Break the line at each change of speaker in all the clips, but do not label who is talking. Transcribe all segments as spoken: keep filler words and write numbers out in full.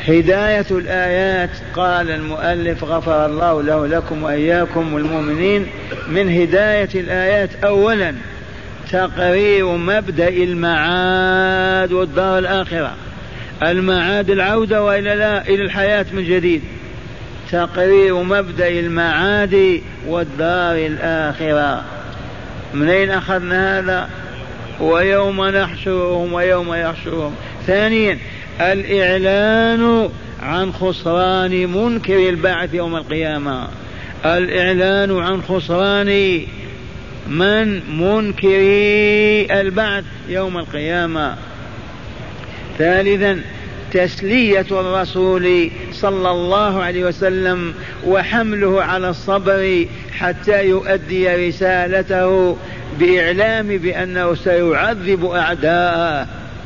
هداية الآيات قال المؤلف غفر الله له لكم وإياكم والمؤمنين. من هداية الآيات أولا تقرير مبدأ المعاد والدار الآخرة، المعاد العودة وإلى لا إلى الحياة من جديد، تقرير مبدأ المعاد والدار الآخرة. منين أخذنا هذا؟ ويوم نحشرهم ويوم يحشرهم. ثانيا الإعلان عن خسران منكر البعث يوم القيامة، الإعلان عن خسران من منكري البعث يوم القيامة. ثالثا تسلية الرسول صلى الله عليه وسلم وحمله على الصبر حتى يؤدي رسالته بإعلام بأنه سيعذب أعداءه.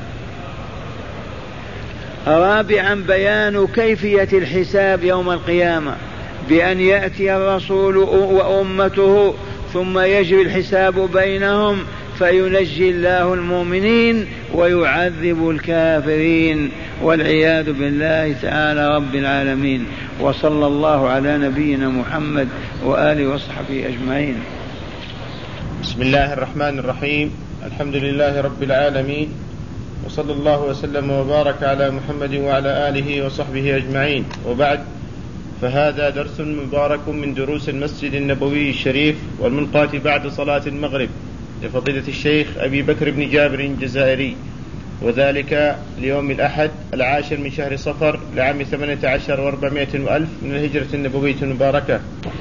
رابعا بيان كيفية الحساب يوم القيامة بأن يأتي الرسول وأمته ثم يجري الحساب بينهم فينجي الله المؤمنين ويعذب الكافرين والعياذ بالله تعالى رب العالمين. وصلى الله على نبينا محمد وآله وصحبه أجمعين.
بسم الله الرحمن الرحيم. الحمد لله رب العالمين، وصلى الله وسلم وبارك على محمد وعلى آله وصحبه أجمعين، وبعد، فهذا درس مبارك من دروس المسجد النبوي الشريف والملقاة بعد صلاة المغرب لفضيلة الشيخ أبي بكر بن جابر الجزائري، وذلك ليوم الأحد العاشر من شهر صفر لعام ثمانية عشر وأربعمائة وألف من الهجرة النبوية المباركة.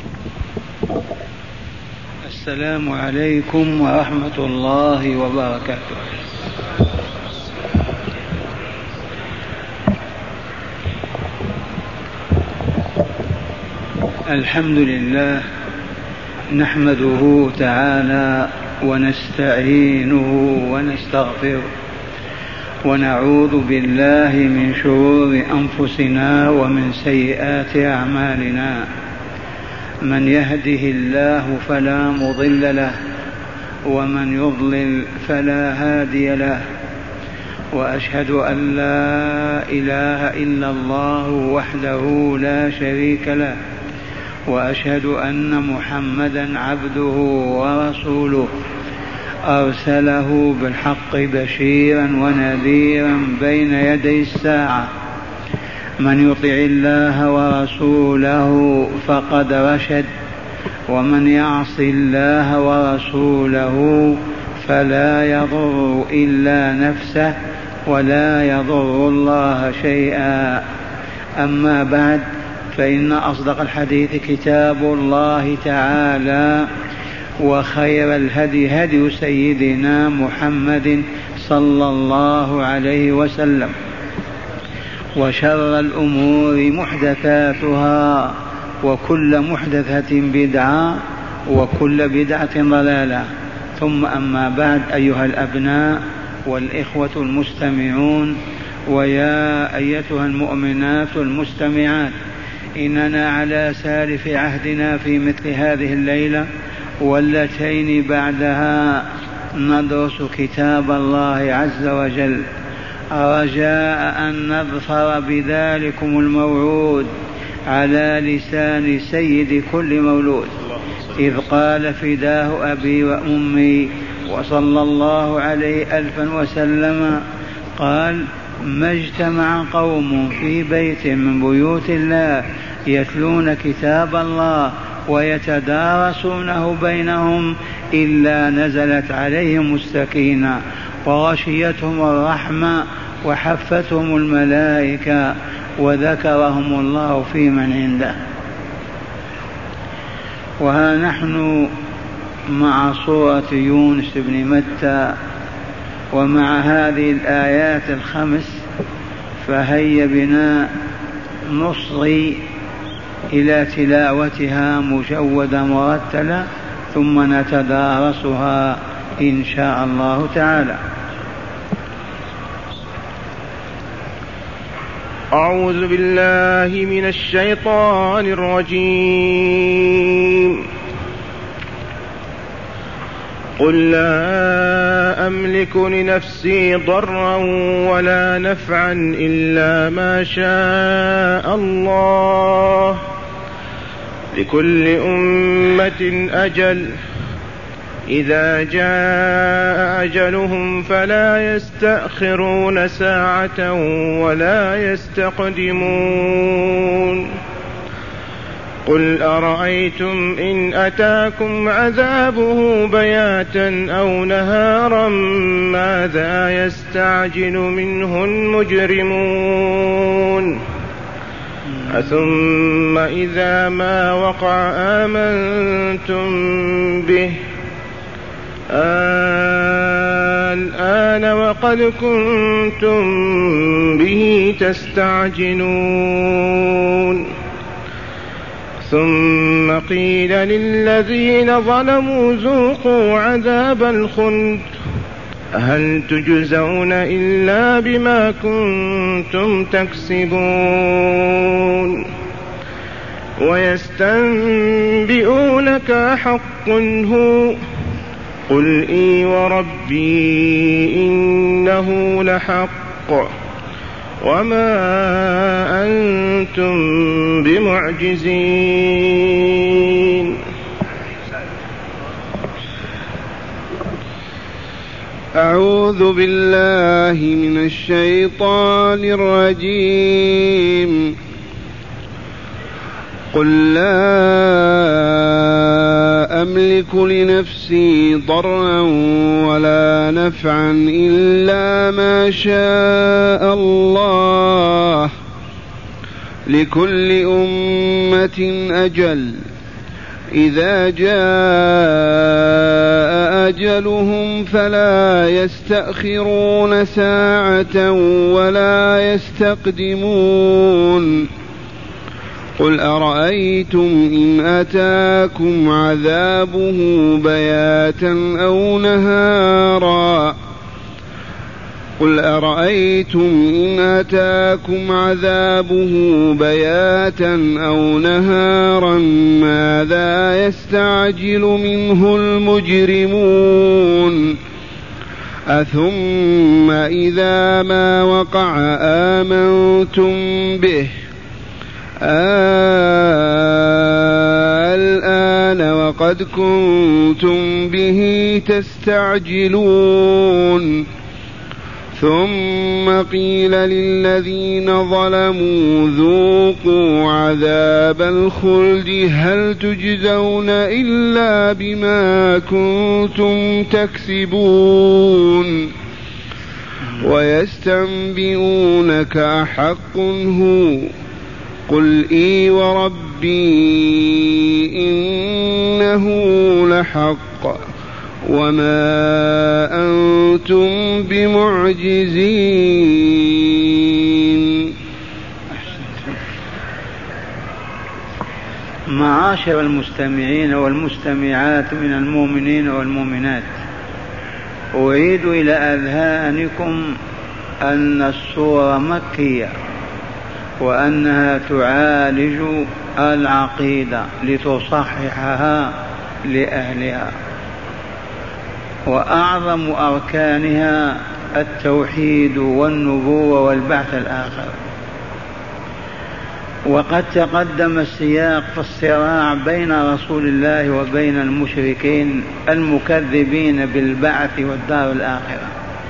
السلام عليكم ورحمة الله وبركاته. الحمد لله نحمده تعالى ونستعينه ونستغفره ونعوذ بالله من شرور أنفسنا ومن سيئات أعمالنا. من يهده الله فلا مضل له ومن يضلل فلا هادي له، وأشهد أن لا إله إلا الله وحده لا شريك له، وأشهد أن محمدا عبده ورسوله أرسله بالحق بشيرا ونذيرا بين يدي الساعة. من يطع الله ورسوله فقد رشد، ومن يعص الله ورسوله فلا يضر إلا نفسه ولا يضر الله شيئا. أما بعد، فإن أصدق الحديث كتاب الله تعالى، وخير الهدي هدي سيدنا محمد صلى الله عليه وسلم، وشر الأمور محدثاتها، وكل محدثة بدعة، وكل بدعة ضلالة. ثم أما بعد، أيها الأبناء والإخوة المستمعون، ويا أيتها المؤمنات المستمعات، إننا على سالف عهدنا في مثل هذه الليلة واللتين بعدها ندرس كتاب الله عز وجل، رجاء أن نظفر بذلكم الموعود على لسان سيد كل مولود، إذ قال فداه أبي وأمي وصلى الله عليه ألفا وسلم، قال: ما اجتمع قوم في بيت من بيوت الله يتلون كتاب الله ويتدارسونه بينهم إلا نزلت عليهم السكينة وغشيتهم الرحمة وحفتهم الملائكة وذكرهم الله في من عنده. وها نحن مع سورة يونس بن متى ومع هذه الآيات الخمس، فهيا بنا نصغي إلى تلاوتها مجودة مرتلة ثم نتدارسها إن شاء الله تعالى.
أعوذ بالله من الشيطان الرجيم. قل لا أملك لنفسي ضرا ولا نفعا إلا ما شاء الله لكل أمة أجل إذا جاء أجلهم فلا يستأخرون ساعة ولا يستقدمون قل أرأيتم إن أتاكم عذابه بياتا أو نهارا ماذا يستعجل منه المجرمون أثم إذا ما وقع آمنتم به الآن وقد كنتم به تستعجلون ثم قيل للذين ظلموا ذوقوا عذاب الخلد هل تجزون إلا بما كنتم تكسبون ويستنبئونك حق هو قل إي وربي إنه لحق وما أنتم بمعجزين
أعوذ بالله من الشيطان الرجيم قل لا أملك لنفسي ضرا ولا نفعا إلا ما شاء الله لكل أمة أجل إذا جاء أجلهم فلا يستأخرون ساعة ولا يستقدمون قل أرأيتم إن أتاكم عذابه بياتا أو نهارا قل أرأيتم إن أتاكم عذابه بياتا أو نهارا ماذا يستعجل منه المجرمون أثم إذا ما وقع آمنتم به الآن وقد كنتم به تستعجلون ثم قيل للذين ظلموا ذوقوا عذاب الخلد هل تجزون إلا بما كنتم تكسبون ويستنبئونك أحق هو قل إي وربي إنه لحق وما أنتم بمعجزين.
معاشر المستمعين والمستمعات من المؤمنين والمؤمنات، أعيد إلى أذهانكم أن السورة مكية وأنها تعالج العقيدة لتصححها لأهلها، وأعظم أركانها التوحيد والنبوة والبعث الآخر. وقد تقدم السياق في الصراع بين رسول الله وبين المشركين المكذبين بالبعث والدار الآخرة،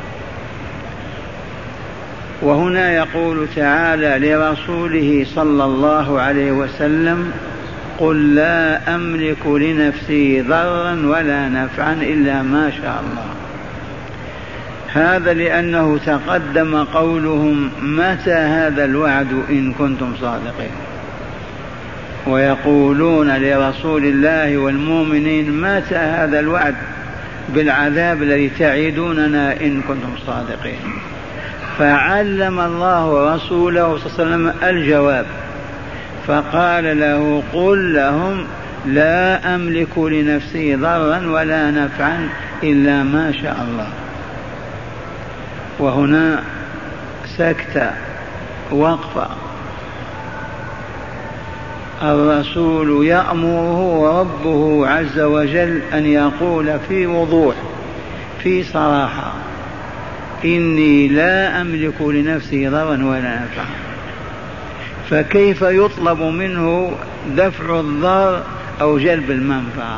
وهنا يقول تعالى لرسوله صلى الله عليه وسلم: قل لا أملك لنفسي ضرا ولا نفعا إلا ما شاء الله. هذا لأنه تقدم قولهم: متى هذا الوعد إن كنتم صادقين؟ ويقولون لرسول الله والمؤمنين: متى هذا الوعد بالعذاب الذي تعيدوننا إن كنتم صادقين؟ فعلم الله رسوله صلى الله عليه وسلم الجواب، فقال له: قل لهم لا أملك لنفسي ضرا ولا نفعا إلا ما شاء الله. وهنا سكت وقفة، الرسول يأمره ربه عز وجل أن يقول في وضوح في صراحة إني لا أملك لنفسي ضرا ولا نفعا، فكيف يطلب منه دفع الضر أو جلب المنفعة؟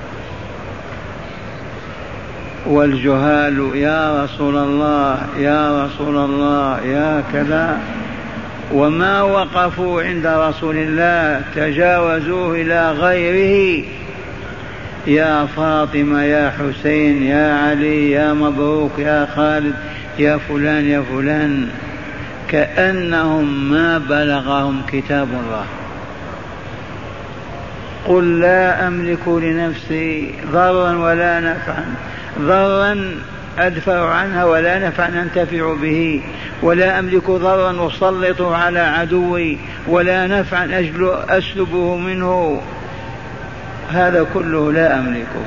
والجهال يا رسول الله يا رسول الله يا كذا، وما وقفوا عند رسول الله تجاوزوه إلى غيره، يا فاطمة يا حسين يا علي يا مبروك يا خالد يا فلان يا فلان، كأنهم ما بلغهم كتاب الله. قل لا أملك لنفسي ضرا ولا نفعا، ضرا أدفع عنها ولا نفعا أنتفع به، ولا أملك ضرا أسلطه على عدوي، ولا نفعا أسلبه منه، هذا كله لا أملكه.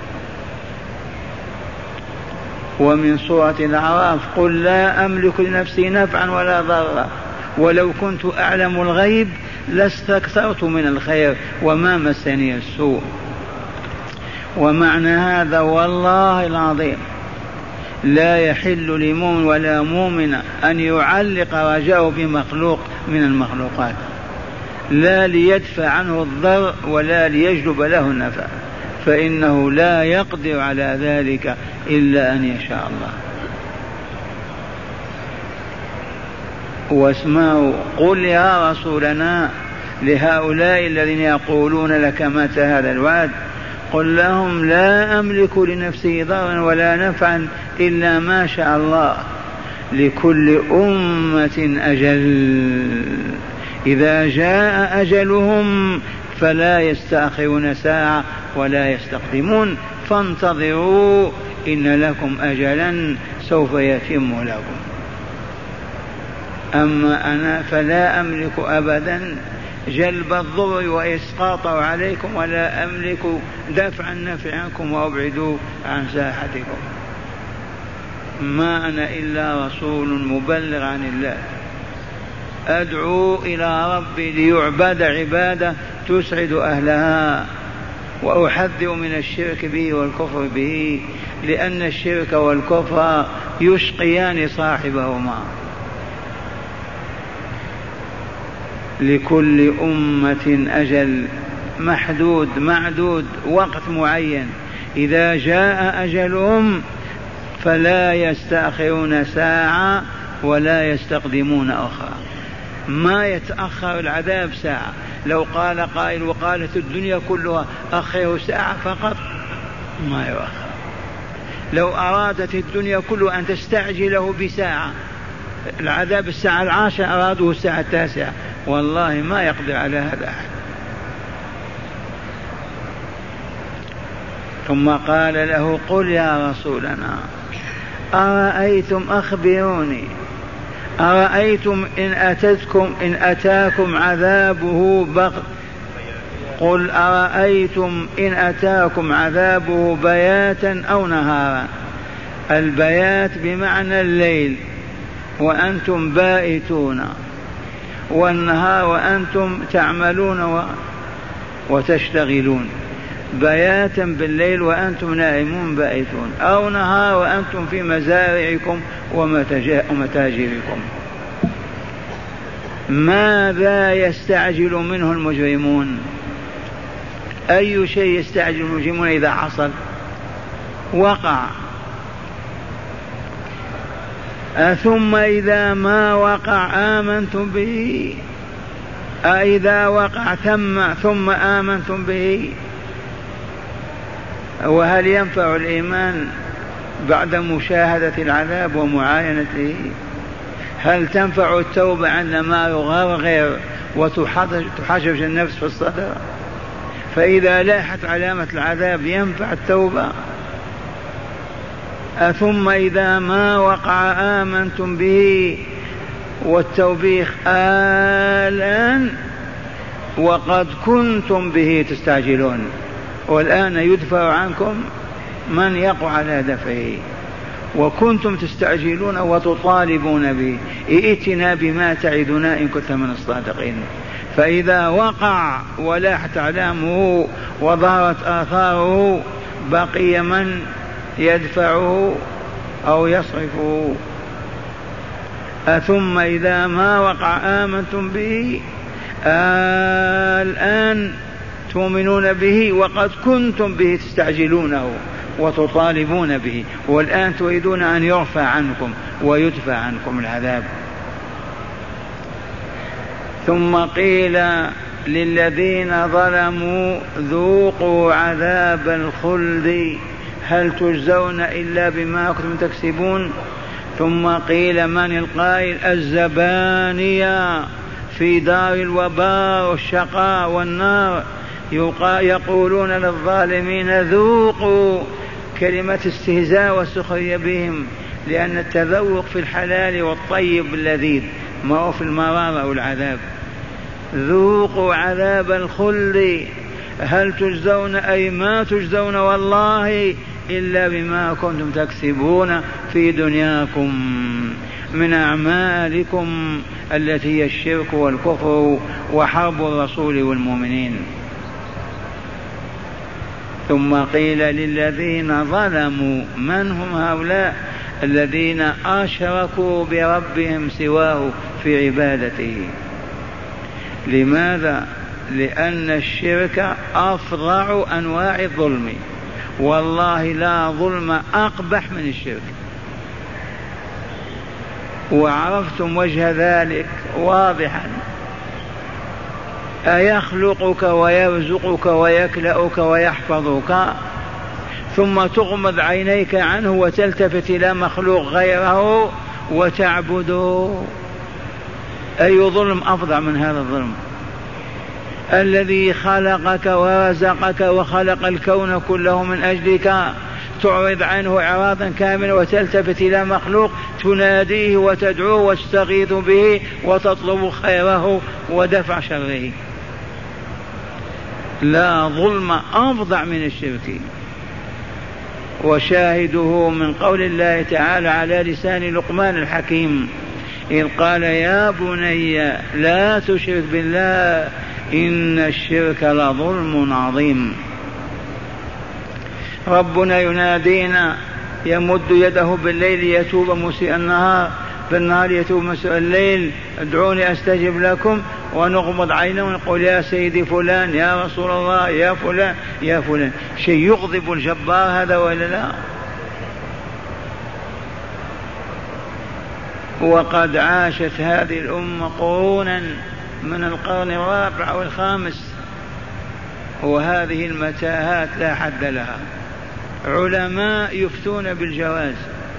ومن سورة الأعراف قل لا أملك لنفسي نفعا ولا ضرا ولو كنت أعلم الغيب لاستكثرت من الخير وما مسني السوء. ومعنى هذا والله العظيم لا يحل لمؤمن ولا مؤمن أن يعلق رجاءه بمخلوق من المخلوقات، لا ليدفع عنه الضر ولا ليجلب له النفع، فإنه لا يقدر على ذلك إلا أن يشاء الله. واسمعوا قل يا رسولنا لهؤلاء الذين يقولون لك متى هذا الوعد، قل لهم لا أملك لنفسي ضرا ولا نفعا إلا ما شاء الله، لكل أمة أجل، إذا جاء أجلهم فلا يستأخرون ساعة ولا يستقدمون، فانتظروا إن لكم أجلا سوف يتم لكم. أما أنا فلا أملك أبدا جلب الضر وإسقاطه عليكم، ولا أملك دفع النفع عنكم وأبعدوا عن ساحتكم. ما أنا إلا رسول مبلغ عن الله، أدعو إلى ربي ليعبد عبادة تسعد أهلها، وأحذر من الشرك به والكفر به، لأن الشرك والكفر يشقيان صاحبهما. لكل أمة أجل محدود معدود، وقت معين، إذا جاء أجلهم فلا يستأخرون ساعة ولا يستقدمون أخرى، ما يتأخر العذاب ساعة. لو قال قائل وقالت الدنيا كلها أخره ساعة فقط ما يؤخر. لو أرادت الدنيا كلها أن تستعجله بساعة، العذاب الساعة العاشرة أرادوه الساعة التاسعة، والله ما يقدر على هذا أحد. ثم قال له قل يا رسولنا أرأيتم أخبروني أرأيتم إن أتتكم إن أتاكم عذابه بغت قل أرأيتم إن أتاكم عذابه بياتا أو نهارا. البيات بمعنى الليل وأنتم بائتون، والنهار وأنتم تعملون وتشتغلون. بياتا بالليل وأنتم نائمون بائتون، أو نهار وأنتم في مزارعكم ومتاجركم. ماذا يستعجل منه المجرمون؟ أي شيء يستعجل المجرمون إذا حصل؟ وقع. ثم إذا ما وقع آمنتم به؟ أإذا وقع ثم ثم آمنتم به؟ وهل ينفع الإيمان بعد مشاهدة العذاب ومعاينته؟ هل تنفع التوبة عندما يغرغر وتحجج النفس في الصدر؟ فإذا لاحت علامة العذاب ينفع التوبة؟ ثم إذا ما وقع آمنتم به؟ والتوبيخ الآن وقد كنتم به تستعجلون، والآن يدفع عنكم من يقع على دفعه، وكنتم تستعجلون وتطالبون به، ائتنا بما تعدنا إن كنت من الصادقين. فإذا وقع ولاحت علامه وظهرت آثاره بقي من يدفعه أو يصرفه. أثم إذا ما وقع آمنتم به آه الآن تؤمنون به وقد كنتم به تستعجلونه وتطالبون به، والآن تريدون أن يرفع عنكم ويدفع عنكم العذاب. ثم قيل للذين ظلموا ذوقوا عذاب الخلد هل تجزون إلا بما كنتم تكسبون. ثم قيل من القائل الزبانية في دار الوباء والشقاء والنار يقولون للظالمين ذوقوا، كلمة استهزاء والسخرية بهم، لأن التذوق في الحلال والطيب اللذيذ ما هو في المرارة والعذاب. ذوقوا عذاب الخلد هل تجزون أي ما تجزون والله إلا بما كنتم تكسبون في دنياكم من أعمالكم التي هي الشرك والكفر وحرب الرسول والمؤمنين. ثم قيل للذين ظلموا من هم هؤلاء؟ الذين أشركوا بربهم سواه في عبادته. لماذا؟ لأن الشرك أفظع أنواع الظلم، والله لا ظلم أقبح من الشرك. وعرفتم وجه ذلك واضحا، أيخلقك ويرزقك ويكلأك ويحفظك ثم تغمض عينيك عنه وتلتفت إلى مخلوق غيره وتعبده؟ أي ظلم أفظع من هذا الظلم؟ الذي خلقك ورزقك وخلق الكون كله من أجلك تعرض عنه إعراضا كاملا وتلتفت إلى مخلوق تناديه وتدعوه وتستغيث به وتطلب خيره ودفع شره. لا ظلم أفظع من الشرك. وشاهده من قول الله تعالى على لسان لقمان الحكيم إذ قال يا بني لا تشرك بالله إن الشرك لظلم عظيم. ربنا ينادينا يمد يده بالليل يتوب مسيء النهار، بالنهار يتوب مسيء الليل، ادعوني أستجب لكم، ونغمض عينه ونقول يا سيدي فلان يا رسول الله يا فلان يا فلان. شيء يغضب الجبار هذا ولا لا؟ وقد عاشت هذه الأمة قرونا من القرن الرابع والخامس وهذه المتاهات لا حد لها. علماء يفتون بالجواز.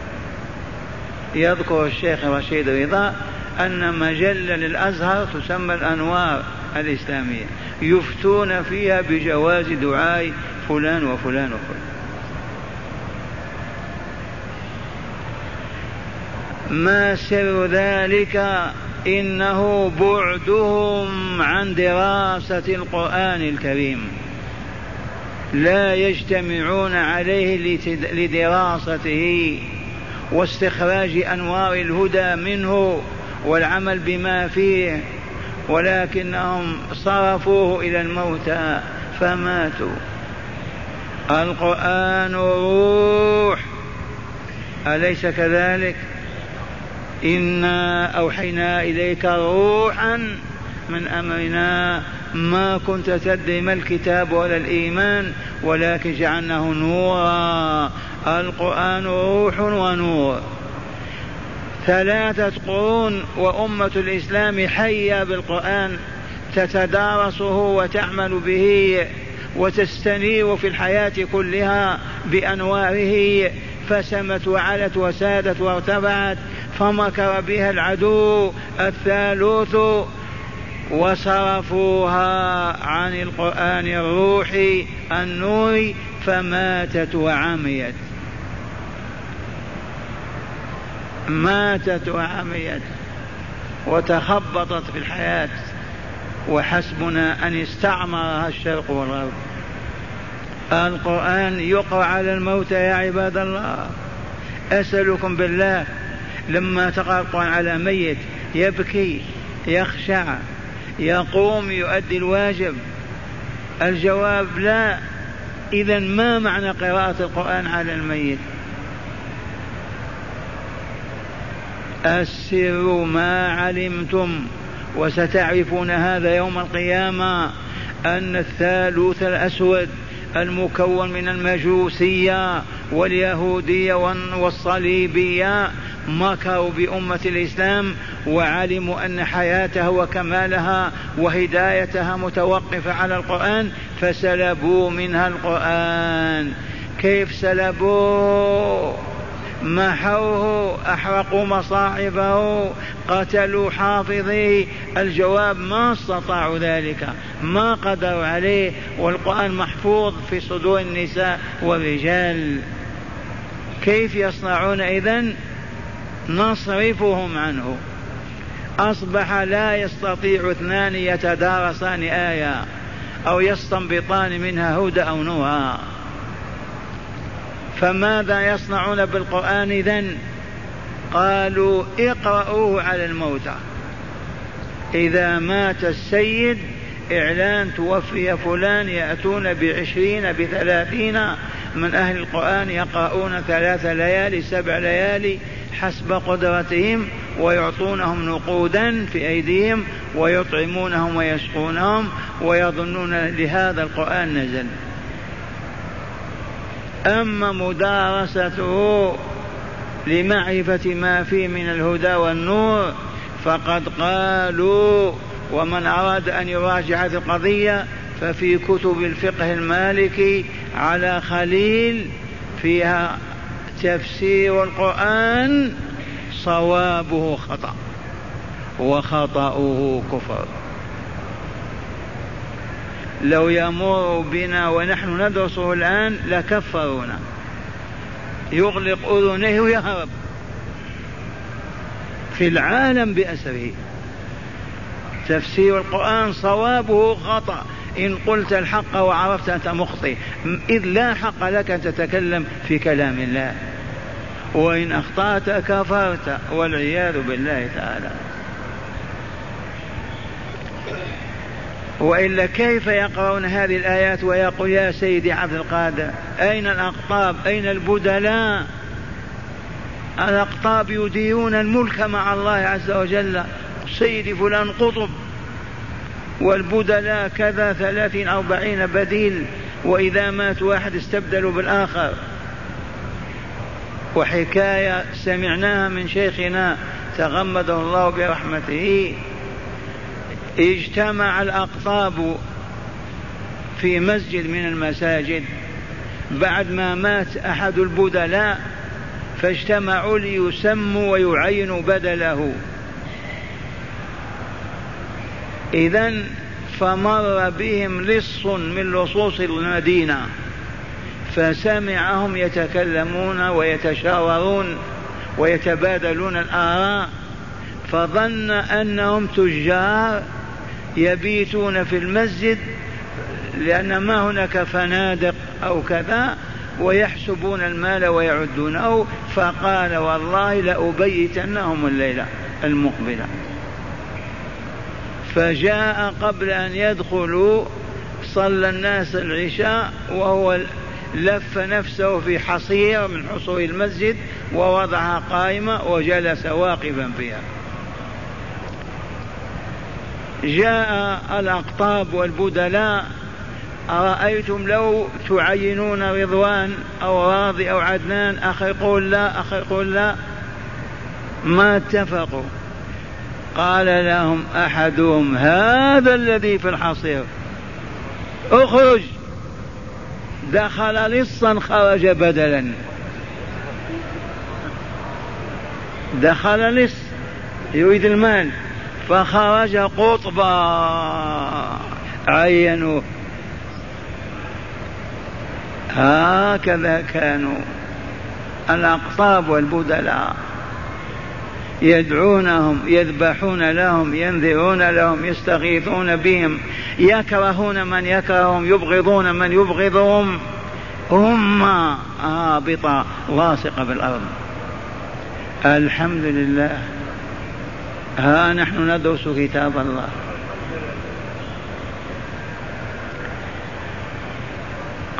يذكر الشيخ رشيد رضا أن مجلة للأزهر تسمى الأنوار الإسلامية يفتون فيها بجواز دعاء فلان وفلان وفلان. ما سر ذلك؟ إنه بعدهم عن دراسة القرآن الكريم، لا يجتمعون عليه لدراسته واستخراج أنوار الهدى منه والعمل بما فيه، ولكنهم صرفوه إلى الموتى فماتوا. القرآن روح، أليس كذلك؟ إنا أوحينا إليك روحا من أمرنا ما كنت تدري ما الكتاب ولا الإيمان ولكن جعلناه نورا. القرآن روح ونور. ثلاثة قرون وأمة الإسلام حية بالقرآن تتدارسه وتعمل به وتستنير في الحياة كلها بأنواره، فسمت وعلت وسادت وارتفعت، فمكر بها العدو الثالوث وصرفوها عن القرآن الروحي النوري فماتت وعميت. ماتت وعميت وتخبطت في الحياة، وحسبنا أن استعمرها الشرق والغرب. القرآن يقرأ على الموتى يا عباد الله. أسألكم بالله لما تقرأ القرآن على ميت يبكي يخشع يقوم يؤدي الواجب؟ الجواب لا. إذا ما معنى قراءة القرآن على الميت؟ السر ما علمتم وستعرفون هذا يوم القيامة أن الثالوث الأسود المكون من المجوسية واليهودية والصليبية مكروا بأمة الإسلام وعلموا أن حياتها وكمالها وهدايتها متوقفة على القرآن فسلبوا منها القرآن. كيف سلبوه؟ محوه، أحرقوا مصاحفه، قتلوا حافظيه. الجواب ما استطاعوا ذلك، ما قدروا عليه، والقرآن محفوظ في صدور النساء والرجال. كيف يصنعون إذن؟ نصرفهم عنه. أصبح لا يستطيع اثنان يتدارسان آية أو يستنبطان منها هدى أو نورا. فماذا يصنعون بالقرآن إذن؟ قالوا اقرأوه على الموتى، إذا مات السيد إعلان توفي فلان يأتون بعشرين بثلاثين من أهل القرآن يقرؤون ثلاث ليالي سبع ليالي حسب قدرتهم، ويعطونهم نقودا في أيديهم ويطعمونهم ويسقونهم ويظنون لهذا القرآن نزل. أما مدارسته لمعرفة ما فيه من الهدى والنور فقد قالوا، ومن أراد أن يراجع هذه القضية ففي كتب الفقه المالكي على خليل فيها تفسير القرآن صوابه خطأ وخطأه كفر. لو يمر بنا ونحن ندرسه الآن لكفرونا، يغلق أذنيه ويهرب في العالم بأسره. تفسير القرآن صوابه خطأ، إن قلت الحق وعرفت أنت مخطئ، إذ لا حق لك أن تتكلم في كلام الله، وإن أخطأت كفرت والعياذ بالله تعالى. وإلا كيف يقرؤون هذه الآيات ويقول يا سيدي عبد القادر أين الأقطاب أين البدلاء؟ الأقطاب يديرون الملك مع الله عز وجل، سيدي فلان قطب، والبدلاء كذا ثلاثين أربعين بديل، وإذا مات واحد استبدلوا بالآخر. وحكاية سمعناها من شيخنا تغمده الله برحمته، اجتمع الأقطاب في مسجد من المساجد بعد ما مات أحد البدلاء، فاجتمعوا ليسموا ويعينوا بدله. إذن فمر بهم لص من لصوص المدينة فسمعهم يتكلمون ويتشاورون ويتبادلون الآراء، فظن أنهم تجار يبيتون في المسجد لأن ما هناك فنادق أو كذا ويحسبون المال ويعدونه، فقال والله لأبيتنهم الليلة المقبلة. فجاء قبل أن يدخلوا صلى الناس العشاء وهو لف نفسه في حصير من حصور المسجد ووضعها قائمة وجلس واقفا فيها. جاء الأقطاب والبدلاء، أرأيتم لو تعينون رضوان أو راضي أو عدنان؟ أخ يقول لا، أخ يقول لا، ما اتفقوا. قال لهم أحدهم هذا الذي في الحصير اخرج. دخل لصا خرج بدلا، دخل لص يريد المال فخرج قطبا عينوه. هكذا كانوا الأقطاب والبدلاء، يدعونهم يذبحون لهم ينذرون لهم يستغيثون بهم، يكرهون من يكرههم يبغضون من يبغضهم، هم هابطة لاصقة بالأرض. الحمد لله ها نحن ندرس كتاب الله.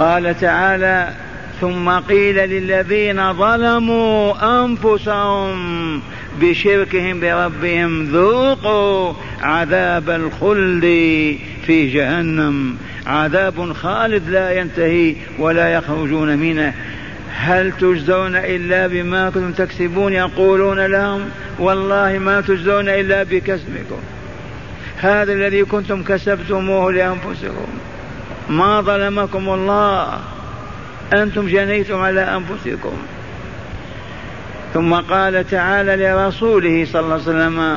قال تعالى ثم قيل للذين ظلموا أنفسهم بشركهم بربهم ذوقوا عذاب الخلد في جهنم، عذاب خالد لا ينتهي ولا يخرجون منه. هل تجزون إلا بما كنتم تكسبون؟ يقولون لهم والله ما تجزون إلا بكسبكم، هذا الذي كنتم كسبتموه لأنفسكم، ما ظلمكم الله، أنتم جنيتم على أنفسكم. ثم قال تعالى لرسوله صلى الله عليه وسلم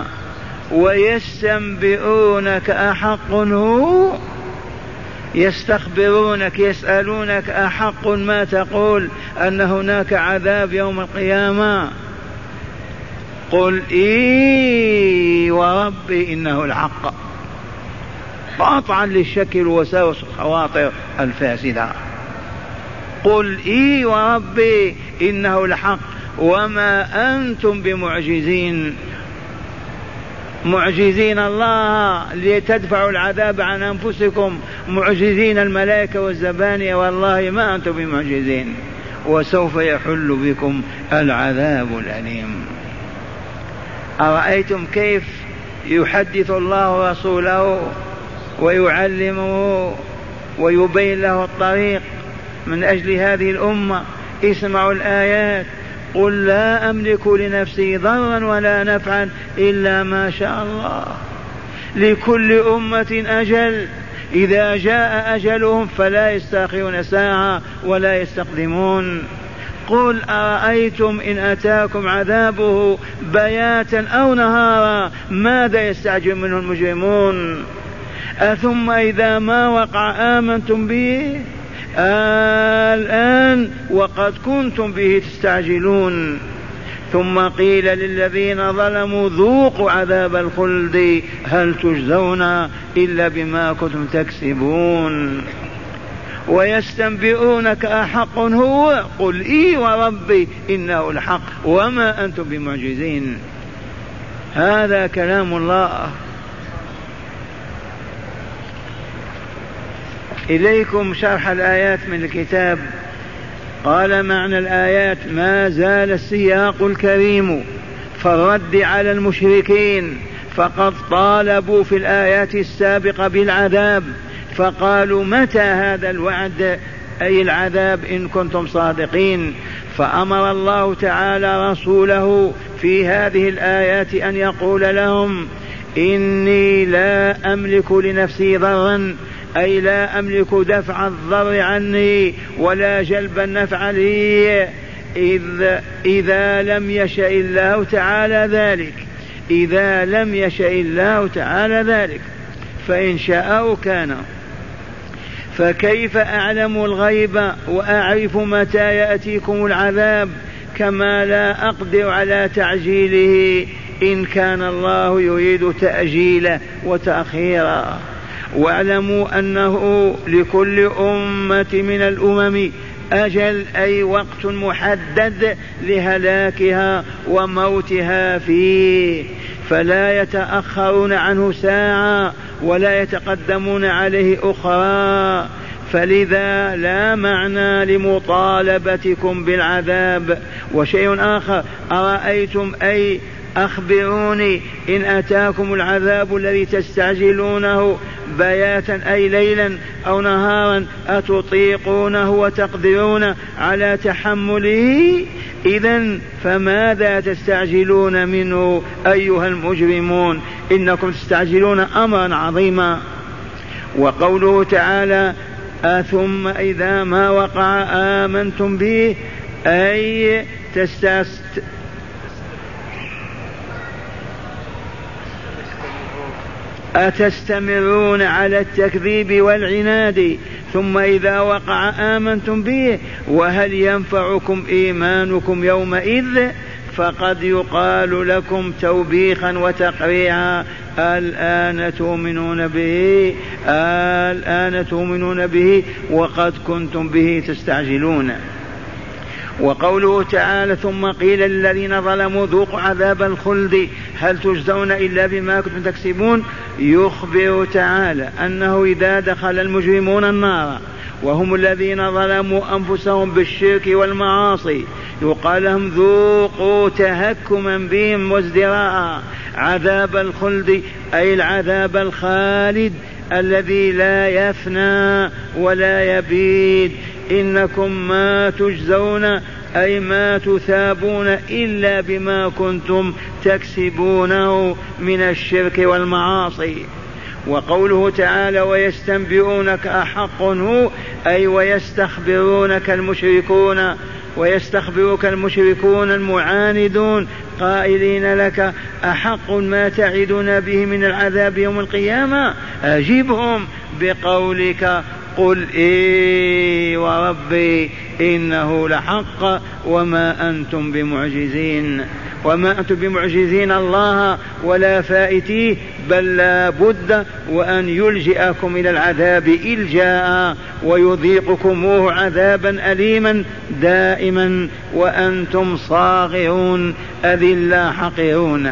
ويستنبئونك أحق هو، يستخبرونك يسألونك أحق ما تقول أن هناك عذاب يوم القيامة؟ قل إي وربي إنه الحق، قاطعا للشك والوساوس والخواطر الفاسدة. قل إي وربي إنه الحق وما أنتم بمعجزين، معجزين الله لتدفعوا العذاب عن أنفسكم، معجزين الملائكة والزبانية، والله ما أنتم بمعجزين، وسوف يحل بكم العذاب الأليم. أرأيتم كيف يحدث الله رسوله ويعلمه ويبين له الطريق من أجل هذه الأمة؟ اسمعوا الآيات: قل لا أملك لنفسي ضرا ولا نفعا إلا ما شاء الله، لكل أمة أجل، إذا جاء أجلهم فلا يستأخرون ساعة ولا يستقدمون. قل أرأيتم إن أتاكم عذابه بياتا أو نهارا ماذا يستعجل منه المجرمون؟ أثم إذا ما وقع آمنتم به؟ الآن وقد كنتم به تستعجلون. ثم قيل للذين ظلموا ذوقوا عذاب الخلد هل تجزون إلا بما كنتم تكسبون. ويستنبئونك أحق هو؟ قل إي وربي إنه الحق وما أنتم بمعجزين. هذا كلام الله. إليكم شرح الآيات من الكتاب. قال معنى الآيات: ما زال السياق الكريم فالرد على المشركين، فقد طالبوا في الآيات السابقة بالعذاب، فقالوا متى هذا الوعد أي العذاب إن كنتم صادقين؟ فأمر الله تعالى رسوله في هذه الآيات أن يقول لهم: إني لا أملك لنفسي ضرا، أي لا أملك دفع الضر عني ولا جلب النفع لي إذ إذا لم يشأ الله تعالى ذلك، إذا لم يشأ الله تعالى ذلك، فإن شاء كان. فكيف أعلم الغيب وأعرف متى يأتيكم العذاب كما لا أقدر على تعجيله إن كان الله يريد تأجيله وتأخيره؟ واعلموا أنه لكل أمة من الأمم أجل، أي وقت محدد لهلاكها وموتها فيه، فلا يتأخرون عنه ساعة ولا يتقدمون عليه أخرى. فلذا لا معنى لمطالبتكم بالعذاب. وشيء آخر: أرأيتم أي أخبروني إن أتاكم العذاب الذي تستعجلونه بياتا أي ليلا أو نهارا أتطيقونه وتقدرون على تحمله؟ إذن فماذا تستعجلون منه أيها المجرمون؟ إنكم تستعجلون أمرا عظيما. وقوله تعالى: أثم إذا ما وقع آمنتم به، أي تستست أتستمرون على التكذيب والعناد ثم إذا وقع آمنتم به، وهل ينفعكم إيمانكم يومئذ؟ فقد يقال لكم توبيخا وتقريعا: الآن تؤمنون به، الآن تؤمنون به وقد كنتم به تستعجلون. وقوله تعالى: ثم قيل للذين ظلموا ذوقوا عذاب الخلد هل تجزون إلا بما كنتم تكسبون، يخبر تعالى أنه إذا دخل المجرمون النار وهم الذين ظلموا أنفسهم بالشرك والمعاصي يقال لهم ذوقوا تهكما بهم وازدراء عذاب الخلد أي العذاب الخالد الذي لا يفنى ولا يبيد. إنكم ما تجزون أي ما تثابون إلا بما كنتم تكسبونه من الشرك والمعاصي. وقوله تعالى ويستنبئونك أحق هو أي ويستخبرونك المشركون ويستخبرك المشركون المعاندون قائلين لك أحق ما تعدنا به من العذاب يوم القيامة أجبهم بقولك قل إي وربي إنه لحق وما أنتم بمعجزين وما أنتم بمعجزين الله ولا فائتيه بل لا بد وأن يلجئكم إلى العذاب إلجاء ويذيقكموه عذابا أليما دائما وأنتم صاغرون أذلا حقيرون.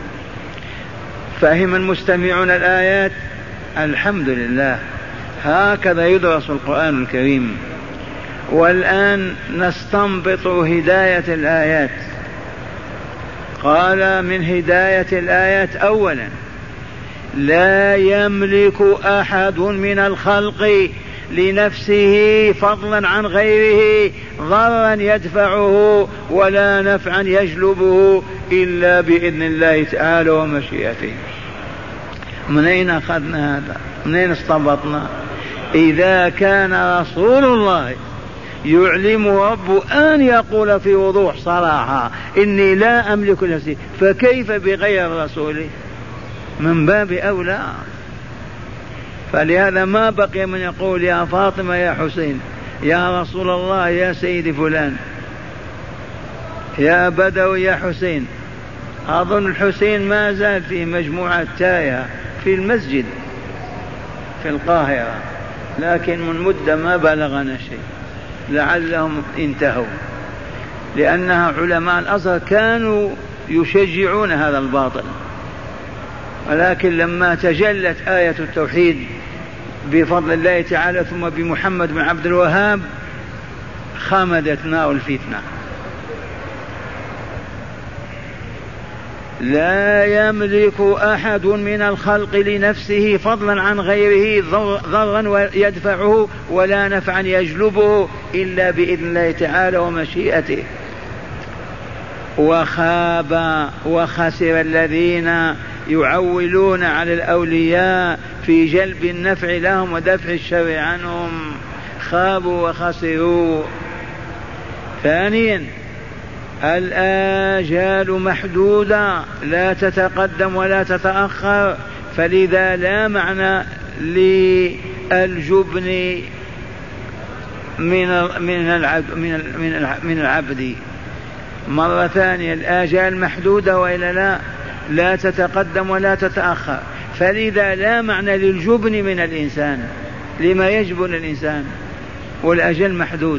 فهم المستمعون الآيات؟ الحمد لله، هكذا يدرس القرآن الكريم. والآن نستنبط هداية الآيات. قال من هداية الآيات أولا لا يملك أحد من الخلق لنفسه فضلا عن غيره ضرا يدفعه ولا نفعا يجلبه إلا بإذن الله تعالى ومشيئته. من أين أخذنا هذا؟ من أين استنبطنا؟ إذا كان رسول الله يعلم رب أن يقول في وضوح صراحة إني لا أملك نفسي، فكيف بغير رسوله؟ من باب أولى. فلهذا ما بقي من يقول يا فاطمة يا حسين يا رسول الله يا سيدي فلان يا بدوي يا حسين. أظن الحسين ما زال في مجموعة تاية في المسجد في القاهرة، لكن من مدة ما بلغنا شيء، لعلهم انتهوا، لأنها علماء الأزهر كانوا يشجعون هذا الباطل، ولكن لما تجلت آية التوحيد بفضل الله تعالى ثم بمحمد بن عبد الوهاب خمدت نار الفتنة. لا يملك أحد من الخلق لنفسه فضلا عن غيره ضرا يدفعه ولا نفعا يجلبه إلا بإذن الله تعالى ومشيئته. وخاب وخسر الذين يعولون على الأولياء في جلب النفع لهم ودفع الشر عنهم، خابوا وخسروا. ثانيا الآجال محدودة لا تتقدم ولا تتأخر، فلذا لا معنى للجبن من من العبد من العبد. مرة ثانية الآجال محدودة وإلا لا لا تتقدم ولا تتأخر، فلذا لا معنى للجبن من الإنسان. لما يجبن الإنسان والأجل محدود.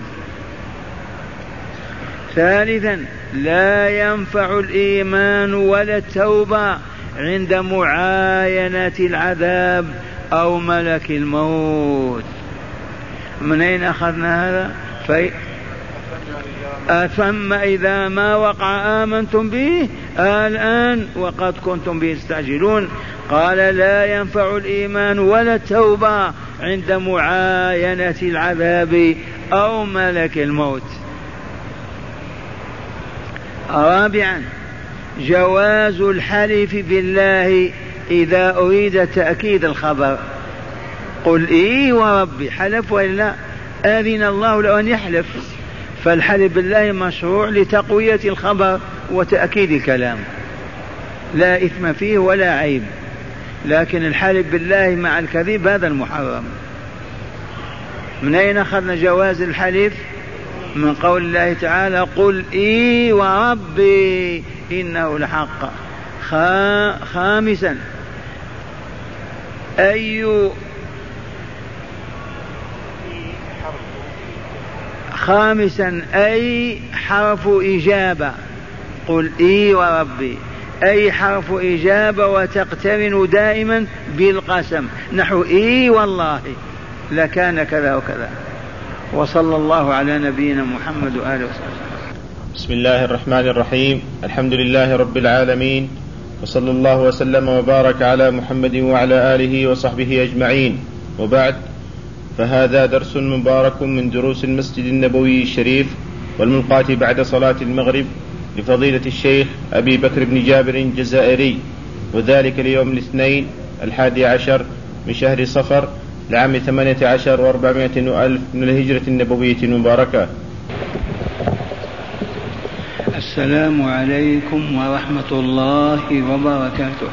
ثالثا لا ينفع الإيمان ولا التوبة عند معاينة العذاب أو ملك الموت. من أين أخذنا هذا؟ في أثم إذا ما وقع آمنتم به الآن وقد كنتم به تستعجلون. قال لا ينفع الإيمان ولا التوبة عند معاينة العذاب أو ملك الموت. رابعا جواز الحلف بالله إذا أريد تأكيد الخبر. قل إي وربي، حلف وإلا أذن الله له أن يحلف، فالحلف بالله مشروع لتقوية الخبر وتأكيد الكلام، لا إثم فيه ولا عيب. لكن الحلف بالله مع الكذب هذا المحرم. من أين أخذنا جواز الحلف؟ من قول الله تعالى قل إي وربي إنه لحق. خامسا أي خامسا أي حرف إجابة. قل إي وربي أي حرف إجابة وتقترن دائما بالقسم، نحو إي والله لكان كذا وكذا. وصلى الله على نبينا محمد وآله وسلم.
بسم الله الرحمن الرحيم. الحمد لله رب العالمين، وصلى الله وسلم وبارك على محمد وعلى آله وصحبه أجمعين، وبعد، فهذا درس مبارك من دروس المسجد النبوي الشريف والملقاة بعد صلاة المغرب لفضيلة الشيخ أبي بكر بن جابر الجزائري، وذلك اليوم الاثنين الحادي عشر من شهر صفر لعام ثمانية عشر وأربعمائة وألف من الهجرة النبوية المباركة.
السلام عليكم ورحمة الله وبركاته.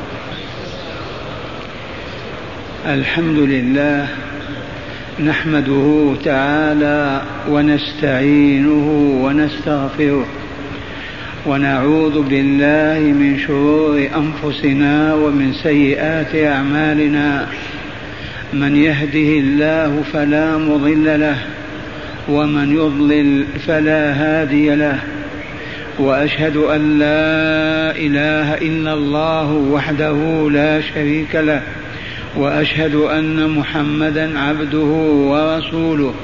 الحمد لله نحمده تعالى ونستعينه ونستغفره، ونعوذ بالله من شرور أنفسنا ومن سيئات أعمالنا. من يهده الله فلا مضل له، ومن يضلل فلا هادي له، وأشهد أن لا إله إلا الله وحده لا شريك له، وأشهد أن محمدا عبده ورسوله،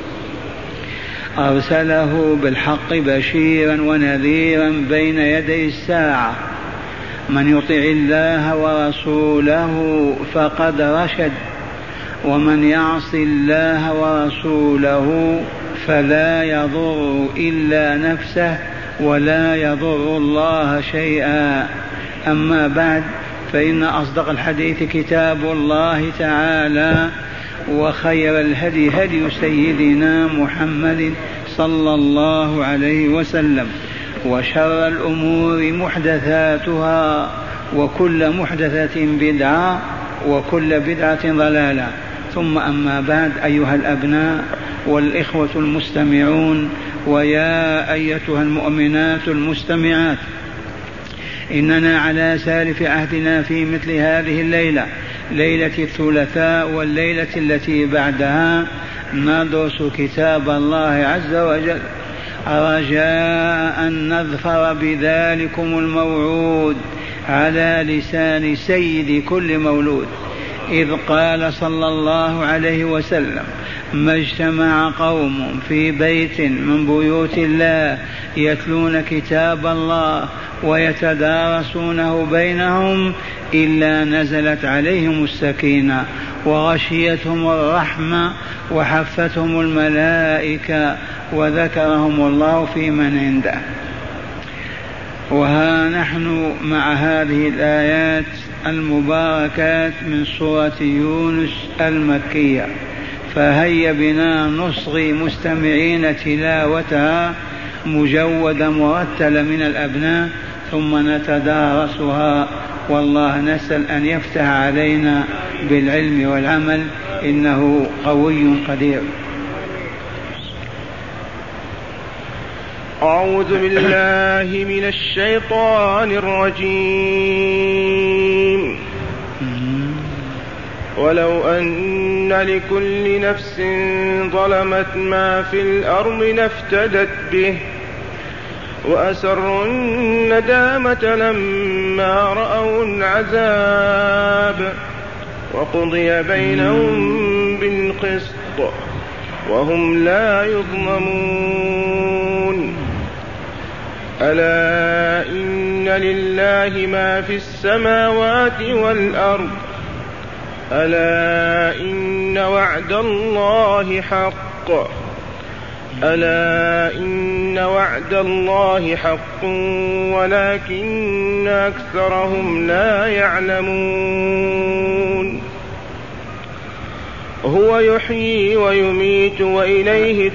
أرسله بالحق بشيرا ونذيرا بين يدي الساعة. من يطع الله ورسوله فقد رشد، ومن يعص الله ورسوله فلا يضر إلا نفسه ولا يضر الله شيئا. أما بعد، فإن أصدق الحديث كتاب الله تعالى، وخير الهدي هدي سيدنا محمد صلى الله عليه وسلم، وشر الأمور محدثاتها، وكل محدثة بدعة، وكل بدعة ضلالة. ثم أما بعد، أيها الأبناء والإخوة المستمعون، ويا أيتها المؤمنات المستمعات، إننا على سالف عهدنا في مثل هذه الليلة، ليلة الثلاثاء والليلة التي بعدها، ندرس كتاب الله عز وجل، رجاء أن نظفر بذلكم الموعود على لسان سيد كل مولود، إذ قال صلى الله عليه وسلم: ما اجتمع قوم في بيت من بيوت الله يتلون كتاب الله ويتدارسونه بينهم إلا نزلت عليهم السكينة وغشيتهم الرحمة وحفتهم الملائكة وذكرهم الله في من عنده. وها نحن مع هذه الآيات المباركات من سورة يونس المكية، فهيا بنا نصغي مستمعين تلاوتها مجودة مرتلة من الأبناء، ثم نتدارسها، والله نسأل أن يفتح علينا بالعلم والعمل، إنه قوي قدير.
أعوذ بالله من الشيطان الرجيم. ولو أن لكل نفس ظلمت ما في الأرض لافتدت به وأسروا الندامة لما رأوا العذاب وقضي بينهم بالقسط وهم لا يظلمون. ألا إن لله ما في السماوات والأرض، ألا إن وعد الله حق، ألا إن وعد الله حق ولكن أكثرهم لا يعلمون. هو يحيي ويميت وإليه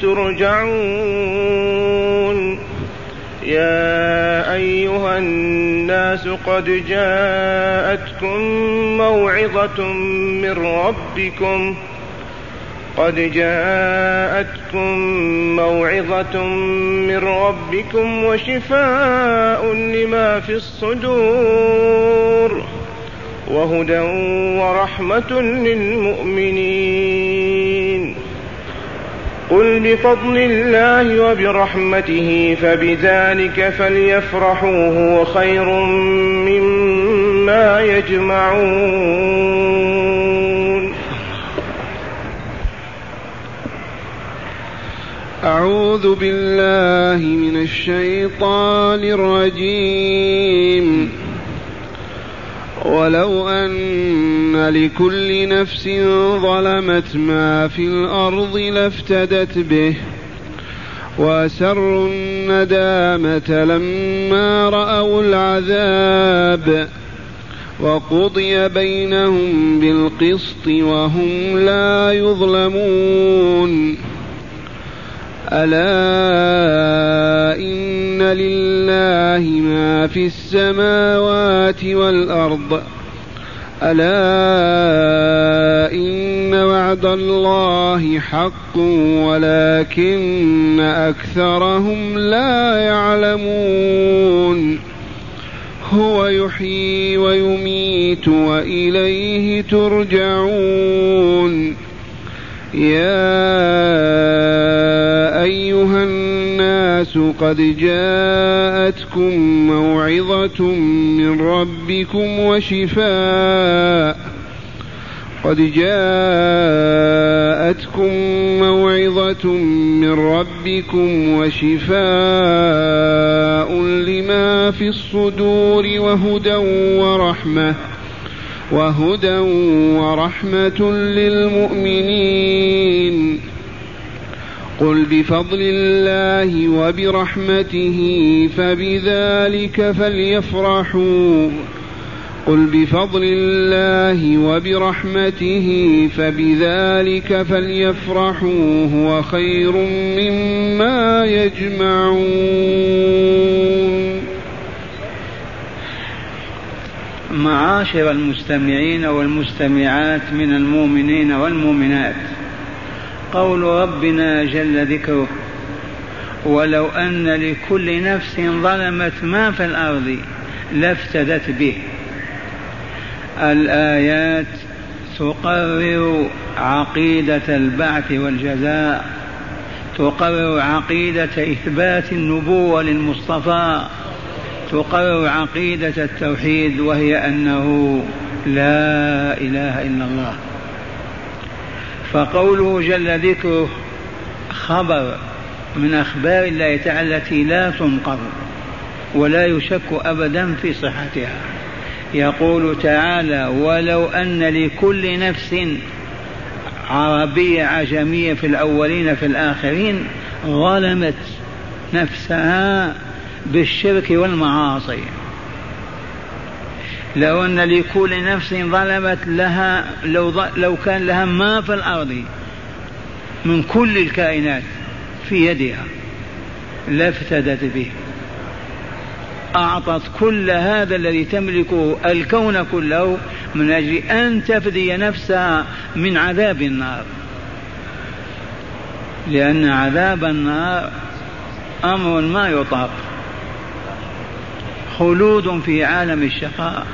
ترجعون. يا أيها الناس قد جاءتكم موعظة من ربكم قد جاءتكم موعظة من ربكم وشفاء لما في الصدور وهدى ورحمة للمؤمنين. قل بفضل الله وبرحمته فبذلك فليفرحوا هو خير مما يجمعون. أعوذ بالله من الشيطان الرجيم. ولو أن لكل نفس ظلمت ما في الأرض لافتدت به وأسروا الندامة لما رأوا العذاب وقضي بينهم بالقسط وهم لا يظلمون. ألا إن لله ما في السماوات والأرض ألا إن وعد الله حق ولكن أكثرهم لا يعلمون. هو يحيي ويميت وإليه ترجعون. يا أيها الناس قد جاءتكم موعظة من ربكم وشفاء قد جاءتكم موعظة من ربكم وشفاء لما في الصدور وهدى ورحمة وهدى ورحمة للمؤمنين. قل بفضل الله وبرحمته فبذلك فليفرحوا قل بفضل الله وبرحمته فبذلك فليفرحوا هو خير مما يجمعون.
معاشر المستمعين والمستمعات من المؤمنين والمؤمنات، قول ربنا جل ذكره: ولو أن لكل نفس ظلمت ما في الأرض لافتدت به. الآيات تقرر عقيدة البعث والجزاء، تقرر عقيدة إثبات النبوة للمصطفى، تقرر عقيدة التوحيد وهي أنه لا إله إلا الله. فقوله جل ذكره خبر من أخبار الله تعالى التي لا تنقض ولا يشك أبدا في صحتها. يقول تعالى: ولو أن لكل نفس، عربية عجمية في الأولين في الآخرين، ظلمت نفسها بالشرك والمعاصي، لو أن لكل نفس ظلمت لها لو, لو كان لها ما في الأرض من كل الكائنات في يدها لافتدت به، أعطت كل هذا الذي تملكه الكون كله من أجل أن تفدي نفسها من عذاب النار، لأن عذاب النار أمر ما يطاق، خلود في عالم الشقاء.